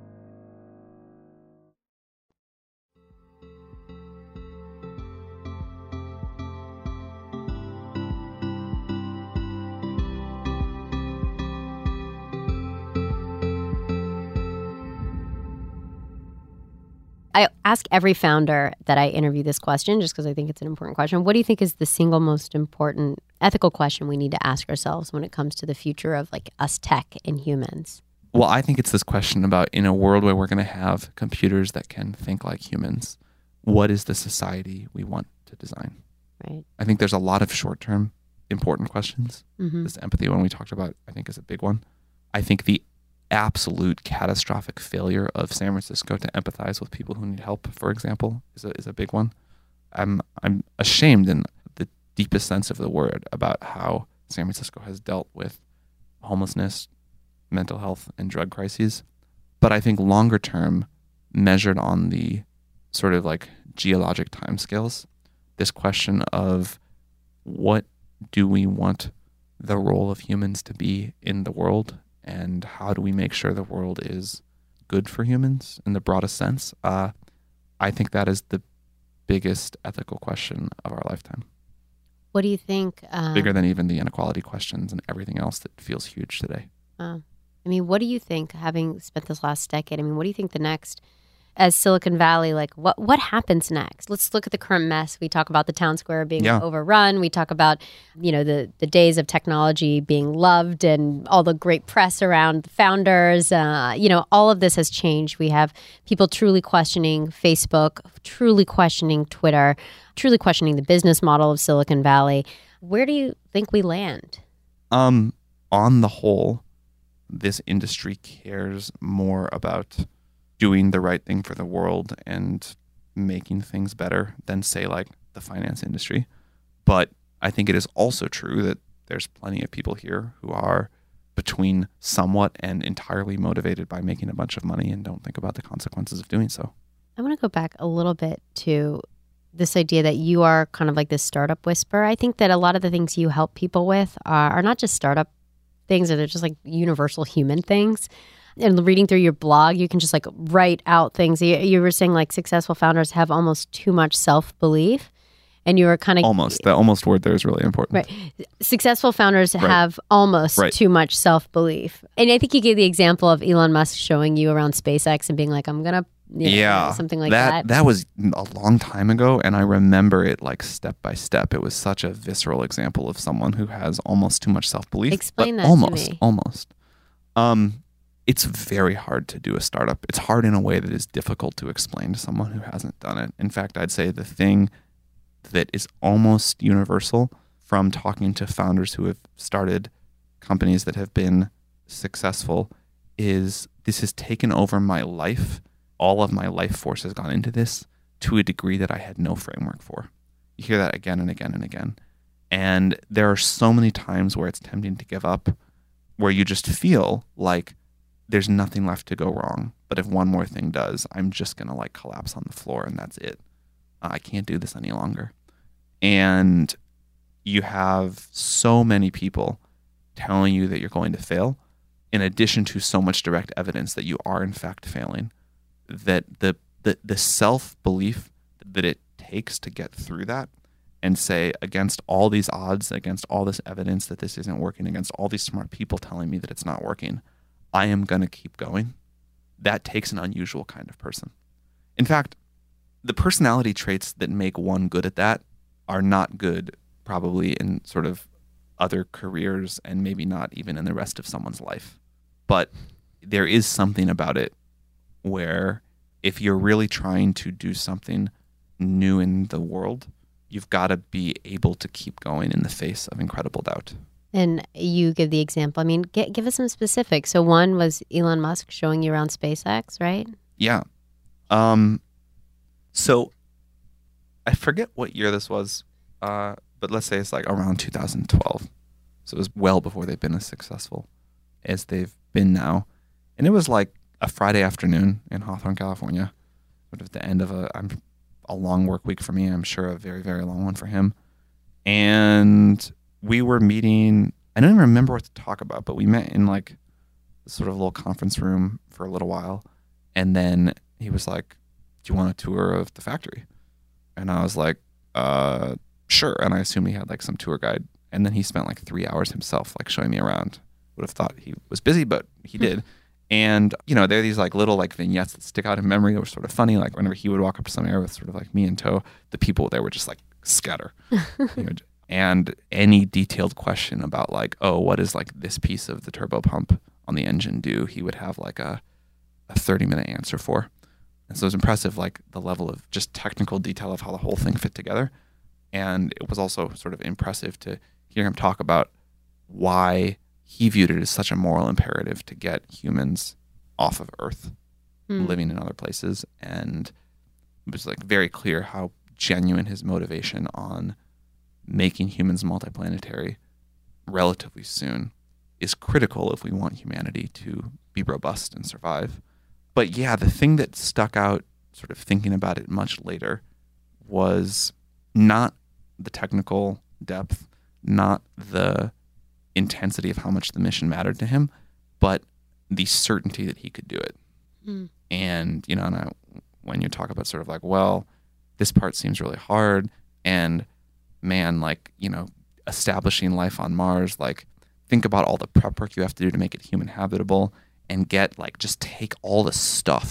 I ask every founder that I interview this question just because I think it's an important question. What do you think is the single most important ethical question we need to ask ourselves when it comes to the future of like us tech and humans? Well, I think it's this question about, in a world where we're going to have computers that can think like humans, what is the society we want to design? Right. I think there's a lot of short-term important questions. Mhm. This empathy one we talked about, I think, is a big one. I think the absolute catastrophic failure of San Francisco to empathize with people who need help, for example, is a, is a big one. I'm I'm ashamed in the deepest sense of the word about how San Francisco has dealt with homelessness, mental health, and drug crises. But I think longer term, measured on the sort of like geologic timescales, this question of what do we want the role of humans to be in the world, and how do we make sure the world is good for humans in the broadest sense, uh, I think that is the biggest ethical question of our lifetime. What do you think? Um, Bigger than even the inequality questions and everything else that feels huge today. Uh, I mean, what do you think, having spent this last decade, I mean, what do you think the next as Silicon Valley, like what what happens next? Let's look at the current mess. We talk about the town square being Yeah. overrun. We talk about, you know, the the days of technology being loved and all the great press around the founders. Uh, you know, all of this has changed. We have people truly questioning Facebook, truly questioning Twitter, truly questioning the business model of Silicon Valley. Where do you think we land? Um, on the whole, this industry cares more about doing the right thing for the world and making things better than, say, like the finance industry. But I think it is also true that there's plenty of people here who are between somewhat and entirely motivated by making a bunch of money and don't think about the consequences of doing so. I want to go back a little bit to this idea that you are kind of like this startup whisperer. I think that a lot of the things you help people with are, are not just startup things, or they're just like universal human things. And reading through your blog, you can just like write out things. You, you were saying like successful founders have almost too much self-belief. And you were kind of... Almost. The almost word there is really important. Right. Successful founders Right. have almost Right. too much self-belief. And I think you gave the example of Elon Musk showing you around SpaceX and being like, I'm going to, you know, yeah, something like that, that. That was a long time ago, and I remember it like step by step. It was such a visceral example of someone who has almost too much self-belief. Explain but that to almost, me. Almost. Um, it's very hard to do a startup. It's hard in a way that is difficult to explain to someone who hasn't done it. In fact, I'd say the thing that is almost universal from talking to founders who have started companies that have been successful is this has taken over my life. All of my life force has gone into this to a degree that I had no framework for. You hear that again and again and again. And there are so many times where it's tempting to give up, where you just feel like there's nothing left to go wrong. But if one more thing does, I'm just going to like collapse on the floor and that's it. Uh, I can't do this any longer. And you have so many people telling you that you're going to fail, in addition to so much direct evidence that you are in fact failing, that the the, the self-belief that it takes to get through that and say, against all these odds, against all this evidence that this isn't working, against all these smart people telling me that it's not working, I am going to keep going. That takes an unusual kind of person. In fact, the personality traits that make one good at that are not good probably in sort of other careers and maybe not even in the rest of someone's life. But there is something about it where if you're really trying to do something new in the world, you've got to be able to keep going in the face of incredible doubt. And you give the example. I mean, get, give us some specifics. So one was Elon Musk showing you around SpaceX, right? Yeah. Um. So I forget what year this was, uh, but let's say it's like around two thousand twelve. So it was well before they've been as successful as they've been now. And it was like a Friday afternoon in Hawthorne, California, sort of the end of a, I'm, a long work week for me. I'm sure a very, very long one for him. And we were meeting, I don't even remember what to talk about, but we met in like this sort of little conference room for a little while. And then he was like, do you want a tour of the factory? And I was like, uh, sure. And I assumed he had like some tour guide. And then he spent like three hours himself, like showing me around. Would have thought he was busy, but he did. And, you know, there are these like little like vignettes that stick out in memory that were sort of funny. Like whenever he would walk up to some area with sort of like me in tow, the people there were just like scatter. You know, and any detailed question about like, oh, what does like this piece of the turbo pump on the engine do? He would have like a, a thirty minute answer for. And so it was impressive, like the level of just technical detail of how the whole thing fit together. And it was also sort of impressive to hear him talk about why he viewed it as such a moral imperative to get humans off of Earth, mm. living in other places. And it was like very clear how genuine his motivation on making humans multiplanetary relatively soon is critical if we want humanity to be robust and survive. But yeah, the thing that stuck out, sort of thinking about it much later, was not the technical depth, not the intensity of how much the mission mattered to him, but the certainty that he could do it. Mm. And, you know, and I, when you talk about sort of like, well, this part seems really hard, and man, like, you know, establishing life on Mars, like, think about all the prep work you have to do to make it human habitable, and get like, just take all the stuff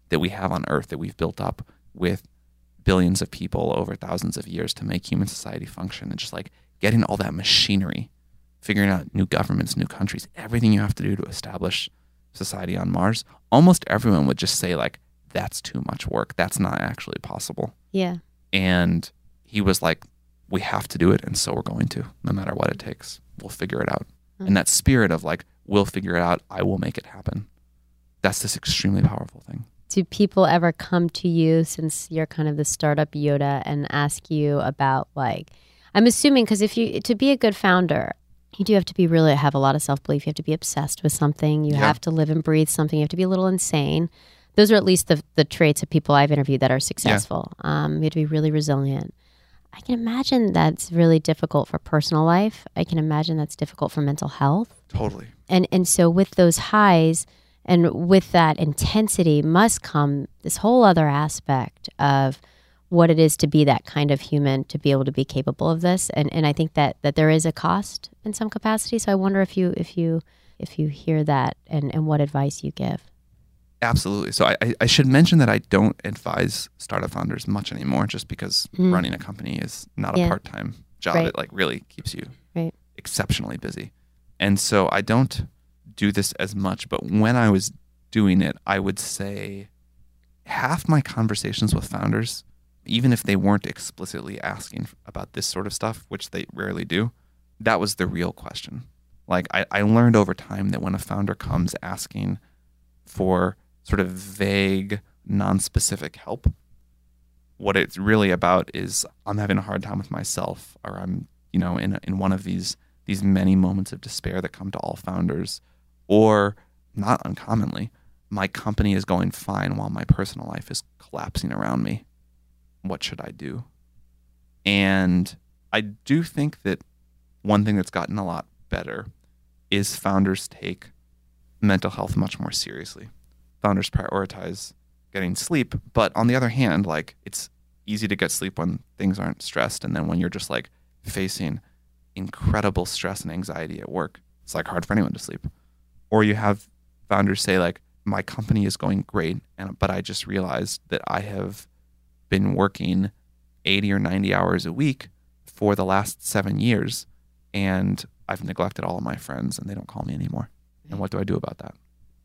that we have on Earth that we've built up with billions of people over thousands of years to make human society function, and just like getting all that machinery, figuring out new governments, new countries, everything you have to do to establish society on Mars, almost everyone would just say like, that's too much work. That's not actually possible. Yeah. And he was like, we have to do it, and so we're going to, no matter what it takes. We'll figure it out. Mm-hmm. And that spirit of like, we'll figure it out, I will make it happen. That's this extremely powerful thing. Do people ever come to you, since you're kind of the startup Yoda, and ask you about like, I'm assuming, because if you, to be a good founder, you do have to be really, have a lot of self-belief. You have to be obsessed with something. You yeah. have to live and breathe something. You have to be a little insane. Those are at least the the traits of people I've interviewed that are successful. Yeah. Um, you have to be really resilient. I can imagine that's really difficult for personal life. I can imagine that's difficult for mental health. Totally. And and so with those highs and with that intensity must come this whole other aspect of what it is to be that kind of human, to be able to be capable of this. And and I think that that there is a cost in some capacity. So I wonder if you if you if you hear that and, and what advice you give. Absolutely. So I, I should mention that I don't advise startup founders much anymore, just because mm. running a company is not a yeah. part-time job. Right. It like really keeps you right. exceptionally busy. And so I don't do this as much, but when I was doing it, I would say half my conversations with founders, even if they weren't explicitly asking about this sort of stuff, which they rarely do, that was the real question. Like I, I learned over time that when a founder comes asking for sort of vague, non-specific help, what it's really about is I'm having a hard time with myself, or I'm, you know, in in one of these these many moments of despair that come to all founders, or not uncommonly, my company is going fine while my personal life is collapsing around me. What should I do? And I do think that one thing that's gotten a lot better is founders take mental health much more seriously. Founders prioritize getting sleep, but on the other hand, like it's easy to get sleep when things aren't stressed, and then when you're just like facing incredible stress and anxiety at work, it's like hard for anyone to sleep. Or you have founders say like, my company is going great, and but I just realized that I have been working eighty or ninety hours a week for the last seven years, and I've neglected all of my friends, and they don't call me anymore. And what do I do about that?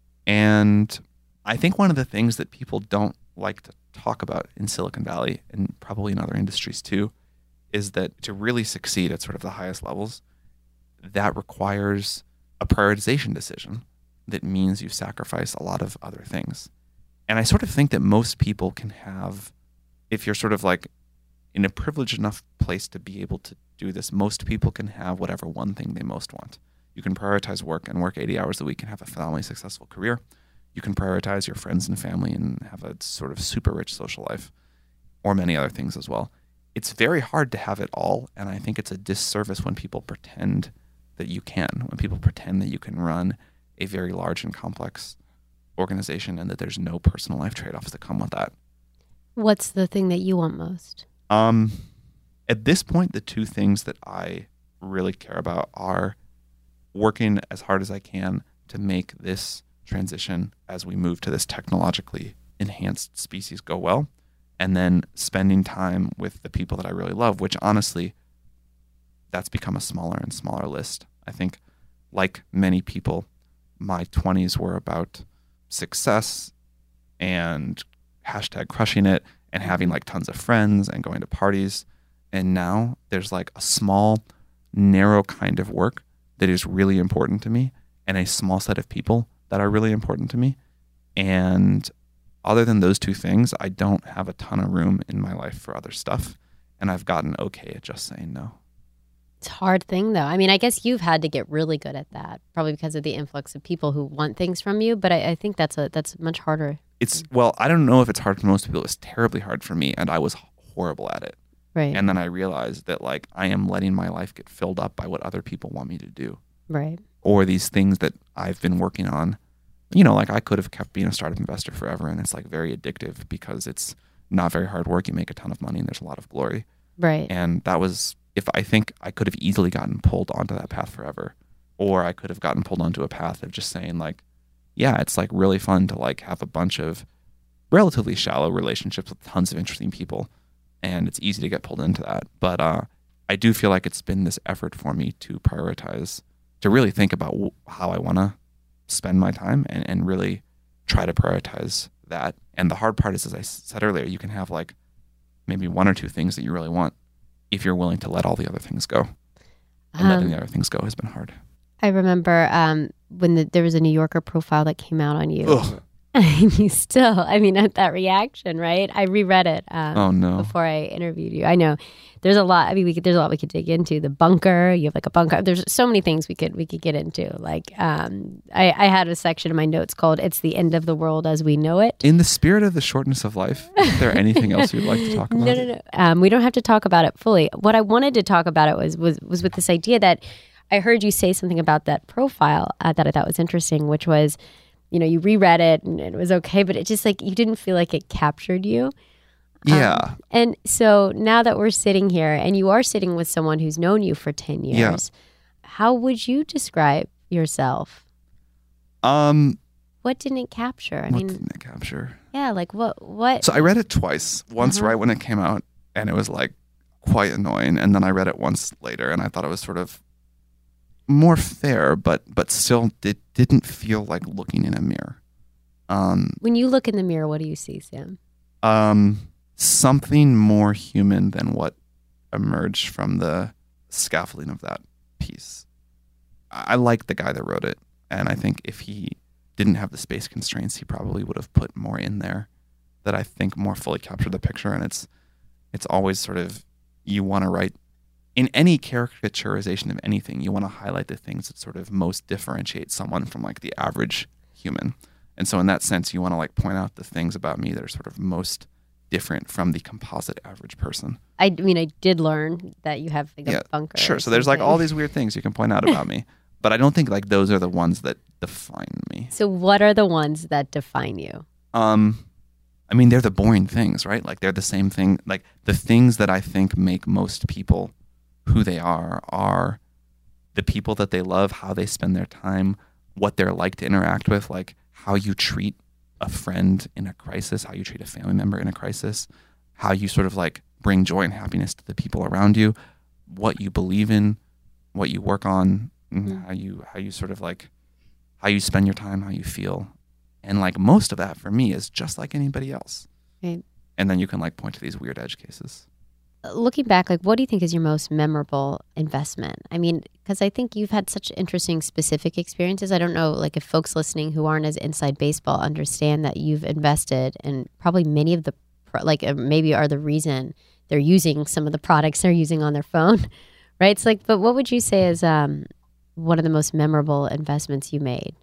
And I think one of the things that people don't like to talk about in Silicon Valley, and probably in other industries too, is that to really succeed at sort of the highest levels, that requires a prioritization decision that means you sacrifice a lot of other things. And I sort of think that most people can have, if you're sort of like in a privileged enough place to be able to do this, most people can have whatever one thing they most want. You can prioritize work and work eighty hours a week and have a phenomenally successful career. You can prioritize your friends and family and have a sort of super rich social life, or many other things as well. It's very hard to have it all, and I think it's a disservice when people pretend that you can, when people pretend that you can run a very large and complex organization and that there's no personal life trade-offs that come with that. What's the thing that you want most? Um, at this point, the two things that I really care about are working as hard as I can to make this transition as we move to this technologically enhanced species go well, and then spending time with the people that I really love, which honestly, that's become a smaller and smaller list. I think, like many people, my twenties were about success and hashtag crushing it and having like tons of friends and going to parties. And now there's like a small, narrow kind of work that is really important to me, and a small set of people that are really important to me. And other than those two things, I don't have a ton of room in my life for other stuff. And I've gotten okay at just saying no. It's a hard thing, though. I mean, I guess you've had to get really good at that, probably because of the influx of people who want things from you. But I, I think that's a that's much harder. It's, well, I don't know if it's hard for most people. It was terribly hard for me, and I was horrible at it. Right. And then I realized that, like, I am letting my life get filled up by what other people want me to do. Right. Or these things that I've been working on. You know, like I could have kept being a startup investor forever, and it's like very addictive because it's not very hard work. You make a ton of money and there's a lot of glory. Right. And that was, if I think I could have easily gotten pulled onto that path forever, or I could have gotten pulled onto a path of just saying like, yeah, it's like really fun to like have a bunch of relatively shallow relationships with tons of interesting people, and it's easy to get pulled into that. But uh, I do feel like it's been this effort for me to prioritize, to really think about w- how I want to spend my time and, and really try to prioritize that. And the hard part is, as I said earlier, you can have like maybe one or two things that you really want if you're willing to let all the other things go. And um, letting the other things go has been hard. I remember um, when the, there was a New Yorker profile that came out on you. Ugh. And you still, I mean, at that reaction, right? I reread it um, oh, no. before I interviewed you. I know there's a lot. I mean, we could, there's a lot we could dig into. The bunker, you have like a bunker. There's so many things we could we could get into. Like, um, I, I had a section in my notes called "It's the End of the World as We Know It." In the spirit of the shortness of life, is there anything else you'd like to talk about? No, no, no. Um, we don't have to talk about it fully. What I wanted to talk about it was was was with this idea that I heard you say something about that profile uh, that I thought was interesting, which was, you know, you reread it and it was okay, but it just like, you didn't feel like it captured you. Yeah. Um, and so now that we're sitting here and you are sitting with someone who's known you for ten years, yeah. how would you describe yourself? Um, what didn't it capture? I what mean, didn't it capture? Yeah, like what, what? So I read it twice, once uh-huh. right when it came out, and it was like quite annoying. And then I read it once later and I thought it was sort of more fair, but but still it didn't feel like looking in a mirror. Um, when you look in the mirror, what do you see, Sam? Um, something more human than what emerged from the scaffolding of that piece. I, I like the guy that wrote it, and I think if he didn't have the space constraints, he probably would have put more in there that I think more fully captured the picture. And it's it's always sort of, you want to write in any caricaturization of anything, you want to highlight the things that sort of most differentiate someone from like the average human. And so in that sense, you want to like point out the things about me that are sort of most different from the composite average person. I mean, I did learn that you have like a yeah, bunker. Sure. So there's like all these weird things you can point out about me, but I don't think like those are the ones that define me. So what are the ones that define you? Um, I mean, they're the boring things, right? Like they're the same thing. Like the things that I think make most people who they are are the people that they love, how they spend their time, what they're like to interact with, like how you treat a friend in a crisis, how you treat a family member in a crisis, how you sort of like bring joy and happiness to the people around you, what you believe in, what you work on, mm-hmm. how you how you sort of like how you spend your time, how you feel. And like most of that for me is just like anybody else. Right. And then you can like point to these weird edge cases. Looking back, like, what do you think is your most memorable investment? I mean, because I think you've had such interesting specific experiences. I don't know, like, if folks listening who aren't as inside baseball understand that you've invested in probably many of the, like, maybe are the reason they're using some of the products they're using on their phone, right? It's like, but what would you say is um, one of the most memorable investments you made?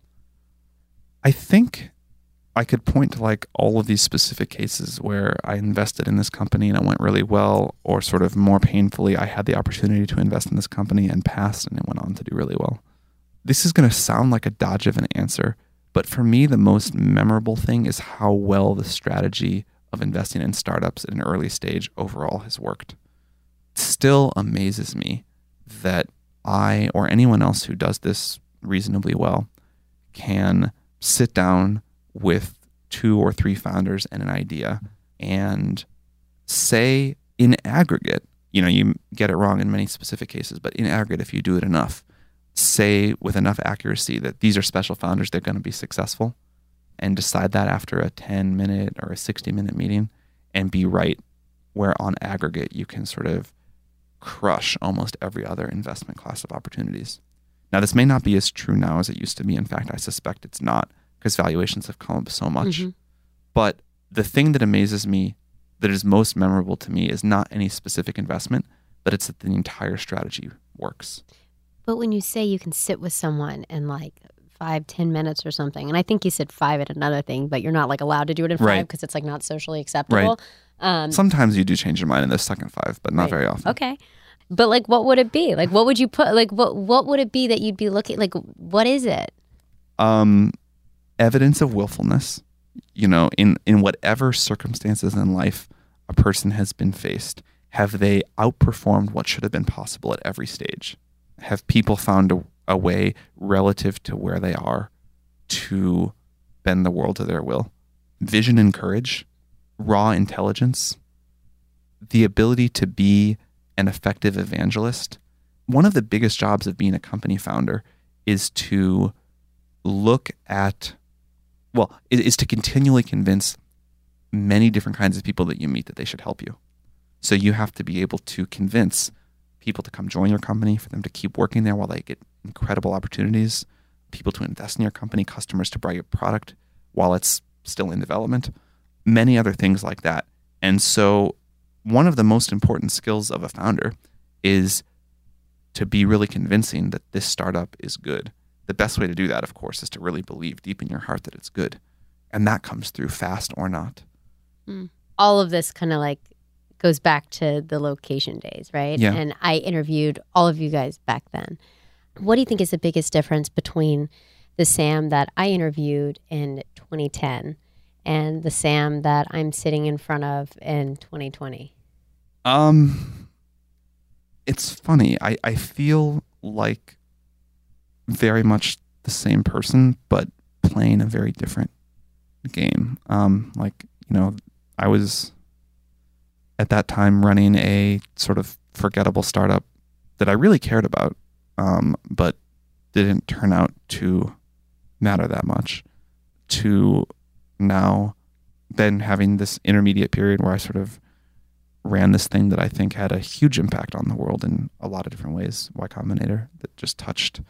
I think I could point to like all of these specific cases where I invested in this company and it went really well, or sort of more painfully, I had the opportunity to invest in this company and passed and it went on to do really well. This is going to sound like a dodge of an answer, but for me, the most memorable thing is how well the strategy of investing in startups at an early stage overall has worked. It still amazes me that I, or anyone else who does this reasonably well, can sit down with two or three founders and an idea and say in aggregate, you know, you get it wrong in many specific cases, but in aggregate, if you do it enough, say with enough accuracy that these are special founders, they're going to be successful, and decide that after a ten minute or a sixty minute meeting and be right, where on aggregate you can sort of crush almost every other investment class of opportunities. Now, this may not be as true now as it used to be. In fact, I suspect it's not, because valuations have come up so much. Mm-hmm. But the thing that amazes me, that is most memorable to me, is not any specific investment, but it's that the entire strategy works. But when you say you can sit with someone in like five, ten minutes or something, and I think you said five at another thing, but you're not like allowed to do it in five because right. it's like not socially acceptable. Right. Um, Sometimes you do change your mind in the second five, but not right. very often. Okay. But like, what would it be? Like, what would you put, like, what, what would it be that you'd be looking, like, what is it? Um, evidence of willfulness, you know, in, in whatever circumstances in life a person has been faced. Have they outperformed what should have been possible at every stage? Have people found a, a way relative to where they are to bend the world to their will? vision and courage, raw intelligence, the ability to be an effective evangelist. One of the biggest jobs of being a company founder is to look at, well, is to continually convince many different kinds of people that you meet that they should help you. So you have to be able to convince people to come join your company, for them to keep working there while they get incredible opportunities, people to invest in your company, customers to buy your product while it's still in development, many other things like that. And so one of the most important skills of a founder is to be really convincing that this startup is good. The best way to do that, of course, is to really believe deep in your heart that it's good. And that comes through fast or not. Mm. All of this kind of like goes back to the location days, right? Yeah. And I interviewed all of you guys back then. What do you think is the biggest difference between the Sam that I interviewed in twenty ten and the Sam that I'm sitting in front of in twenty twenty? Um, it's funny. I, I feel like very much the same person, but playing a very different game. Um, like, you know, I was at that time running a sort of forgettable startup that I really cared about, um, but didn't turn out to matter that much, to now then having this intermediate period where I sort of ran this thing that I think had a huge impact on the world in a lot of different ways, Y Combinator, that just touched,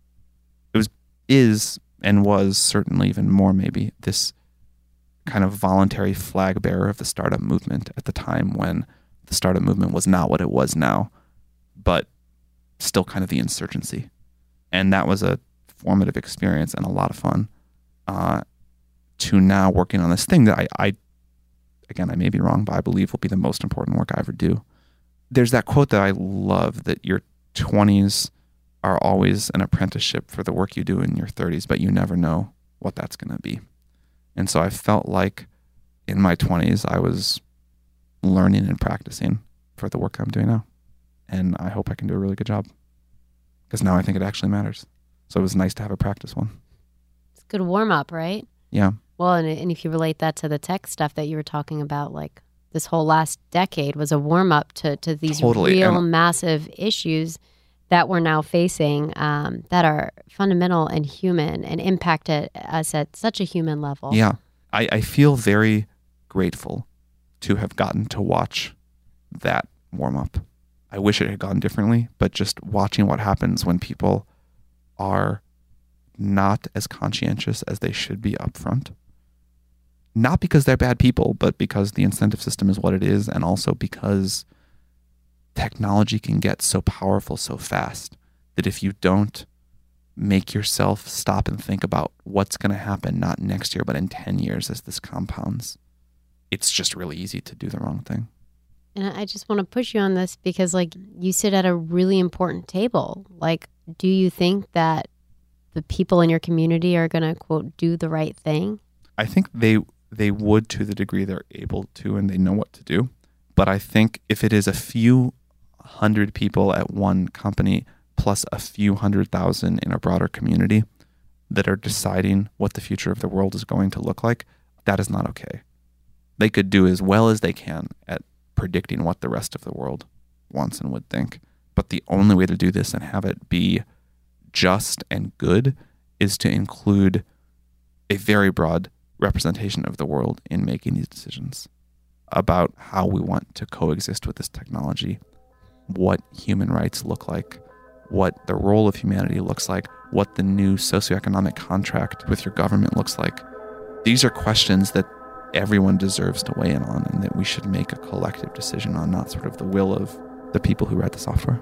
it was, is, and was certainly even more maybe this kind of voluntary flag bearer of the startup movement at the time when the startup movement was not what it was now, but still kind of the insurgency. And that was a formative experience and a lot of fun, uh, to now working on this thing that I, I, again, I may be wrong, but I believe will be the most important work I ever do. There's that quote that I love, that your twenties are always an apprenticeship for the work you do in your thirties, but you never know what that's going to be. And so I felt like in my twenties, I was learning and practicing for the work I'm doing now. And I hope I can do a really good job, because now I think it actually matters. So it was nice to have a practice one. It's a good warm up, right? Yeah. Well, and, and if you relate that to the tech stuff that you were talking about, like this whole last decade was a warm up to, to these Totally. real And- massive issues that we're now facing, um, that are fundamental and human and impact it- us at such a human level. Yeah. I, I feel very grateful to have gotten to watch that warm up. I wish it had gone differently, but just watching what happens when people are not as conscientious as they should be up front. Not because they're bad people, but because the incentive system is what it is, and also because technology can get so powerful so fast that if you don't make yourself stop and think about what's going to happen, not next year, but in ten years as this compounds, it's just really easy to do the wrong thing. And I just want to push you on this because, like, you sit at a really important table. Like, do you think that the people in your community are going to, quote, do the right thing? I think they they would to the degree they're able to and they know what to do. But I think if it is a few hundred people at one company plus a few hundred thousand in a broader community that are deciding what the future of the world is going to look like, that is not okay. They could do as well as they can at predicting what the rest of the world wants and would think. But the only way to do this and have it be just and good is to include a very broad representation of the world in making these decisions about how we want to coexist with this technology, what human rights look like, what the role of humanity looks like, what the new socioeconomic contract with your government looks like. These are questions that everyone deserves to weigh in on, and that we should make a collective decision on, not sort of the will of the people who write the software.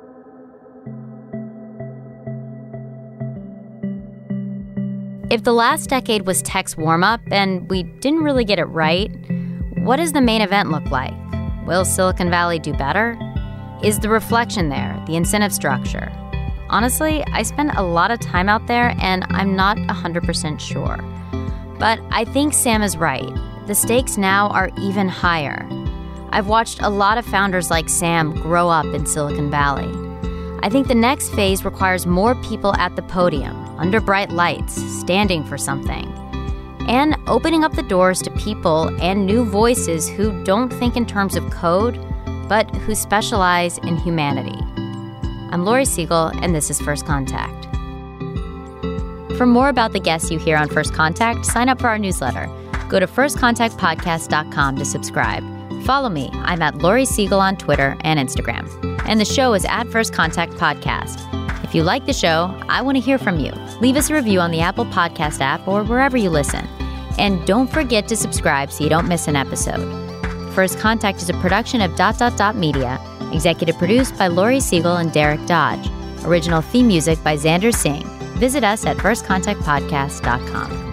If the last decade was tech's warm-up and we didn't really get it right, what does the main event look like? Will Silicon Valley do better? Is the reflection there, the incentive structure? Honestly, I spend a lot of time out there and I'm not one hundred percent sure. But I think Sam is right. The stakes now are even higher. I've watched a lot of founders like Sam grow up in Silicon Valley. I think the next phase requires more people at the podium, under bright lights, standing for something. and opening up the doors to people and new voices who don't think in terms of code, but who specialize in humanity. I'm Lori Siegel, and this is First Contact. For more about the guests you hear on First Contact, sign up for our newsletter. Go to first contact podcast dot com to subscribe. Follow me. I'm at Lori Siegel on Twitter and Instagram. And the show is at First Contact Podcast. If you like the show, I want to hear from you. Leave us a review on the Apple Podcast app or wherever you listen. And don't forget to subscribe so you don't miss an episode. First Contact is a production of Dot Dot Dot Media, executive produced by Lori Siegel and Derek Dodge. Original theme music by Xander Singh. Visit us at first contact podcast dot com.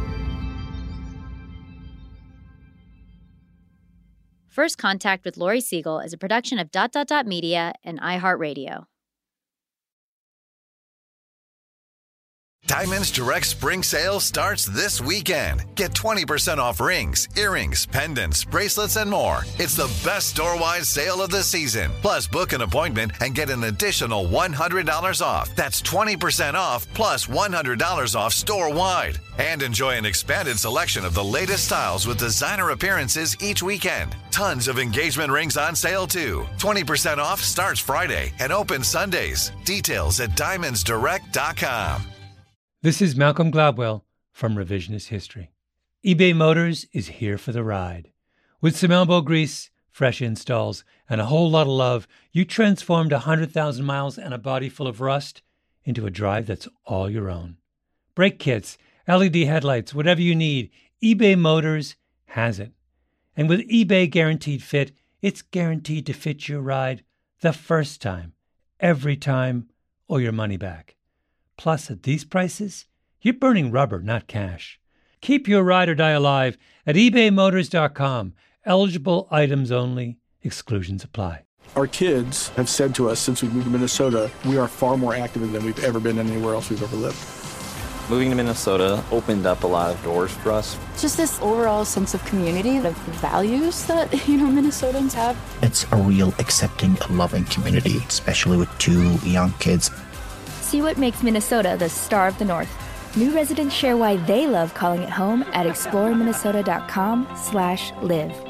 First Contact with Lori Siegel is a production of Dot Dot Dot Media and iHeartRadio. Diamonds Direct Spring Sale starts this weekend. Get twenty percent off rings, earrings, pendants, bracelets, and more. It's the best store-wide sale of the season. Plus, book an appointment and get an additional one hundred dollars off. That's twenty percent off plus one hundred dollars off store-wide. And enjoy an expanded selection of the latest styles with designer appearances each weekend. Tons of engagement rings on sale, too. twenty percent off starts Friday and opens Sundays. Details at diamonds direct dot com. This is Malcolm Gladwell from Revisionist History. eBay Motors is here for the ride. With some elbow grease, fresh installs, and a whole lot of love, you transformed one hundred thousand miles and a body full of rust into a drive that's all your own. Brake kits, L E D headlights, whatever you need, eBay Motors has it. And with eBay Guaranteed Fit, it's guaranteed to fit your ride the first time, every time, or your money back. Plus, at these prices, you're burning rubber, not cash. Keep your ride or die alive at ebay motors dot com. Eligible items only. Exclusions apply. Our kids have said to us since we moved to Minnesota, we are far more active than we've ever been anywhere else we've ever lived. Moving to Minnesota opened up a lot of doors for us. Just this overall sense of community, of values that, you know, Minnesotans have. It's a real accepting, loving community, especially with two young kids. See what makes Minnesota the star of the North. New residents share why they love calling it home at explore minnesota dot com slash live.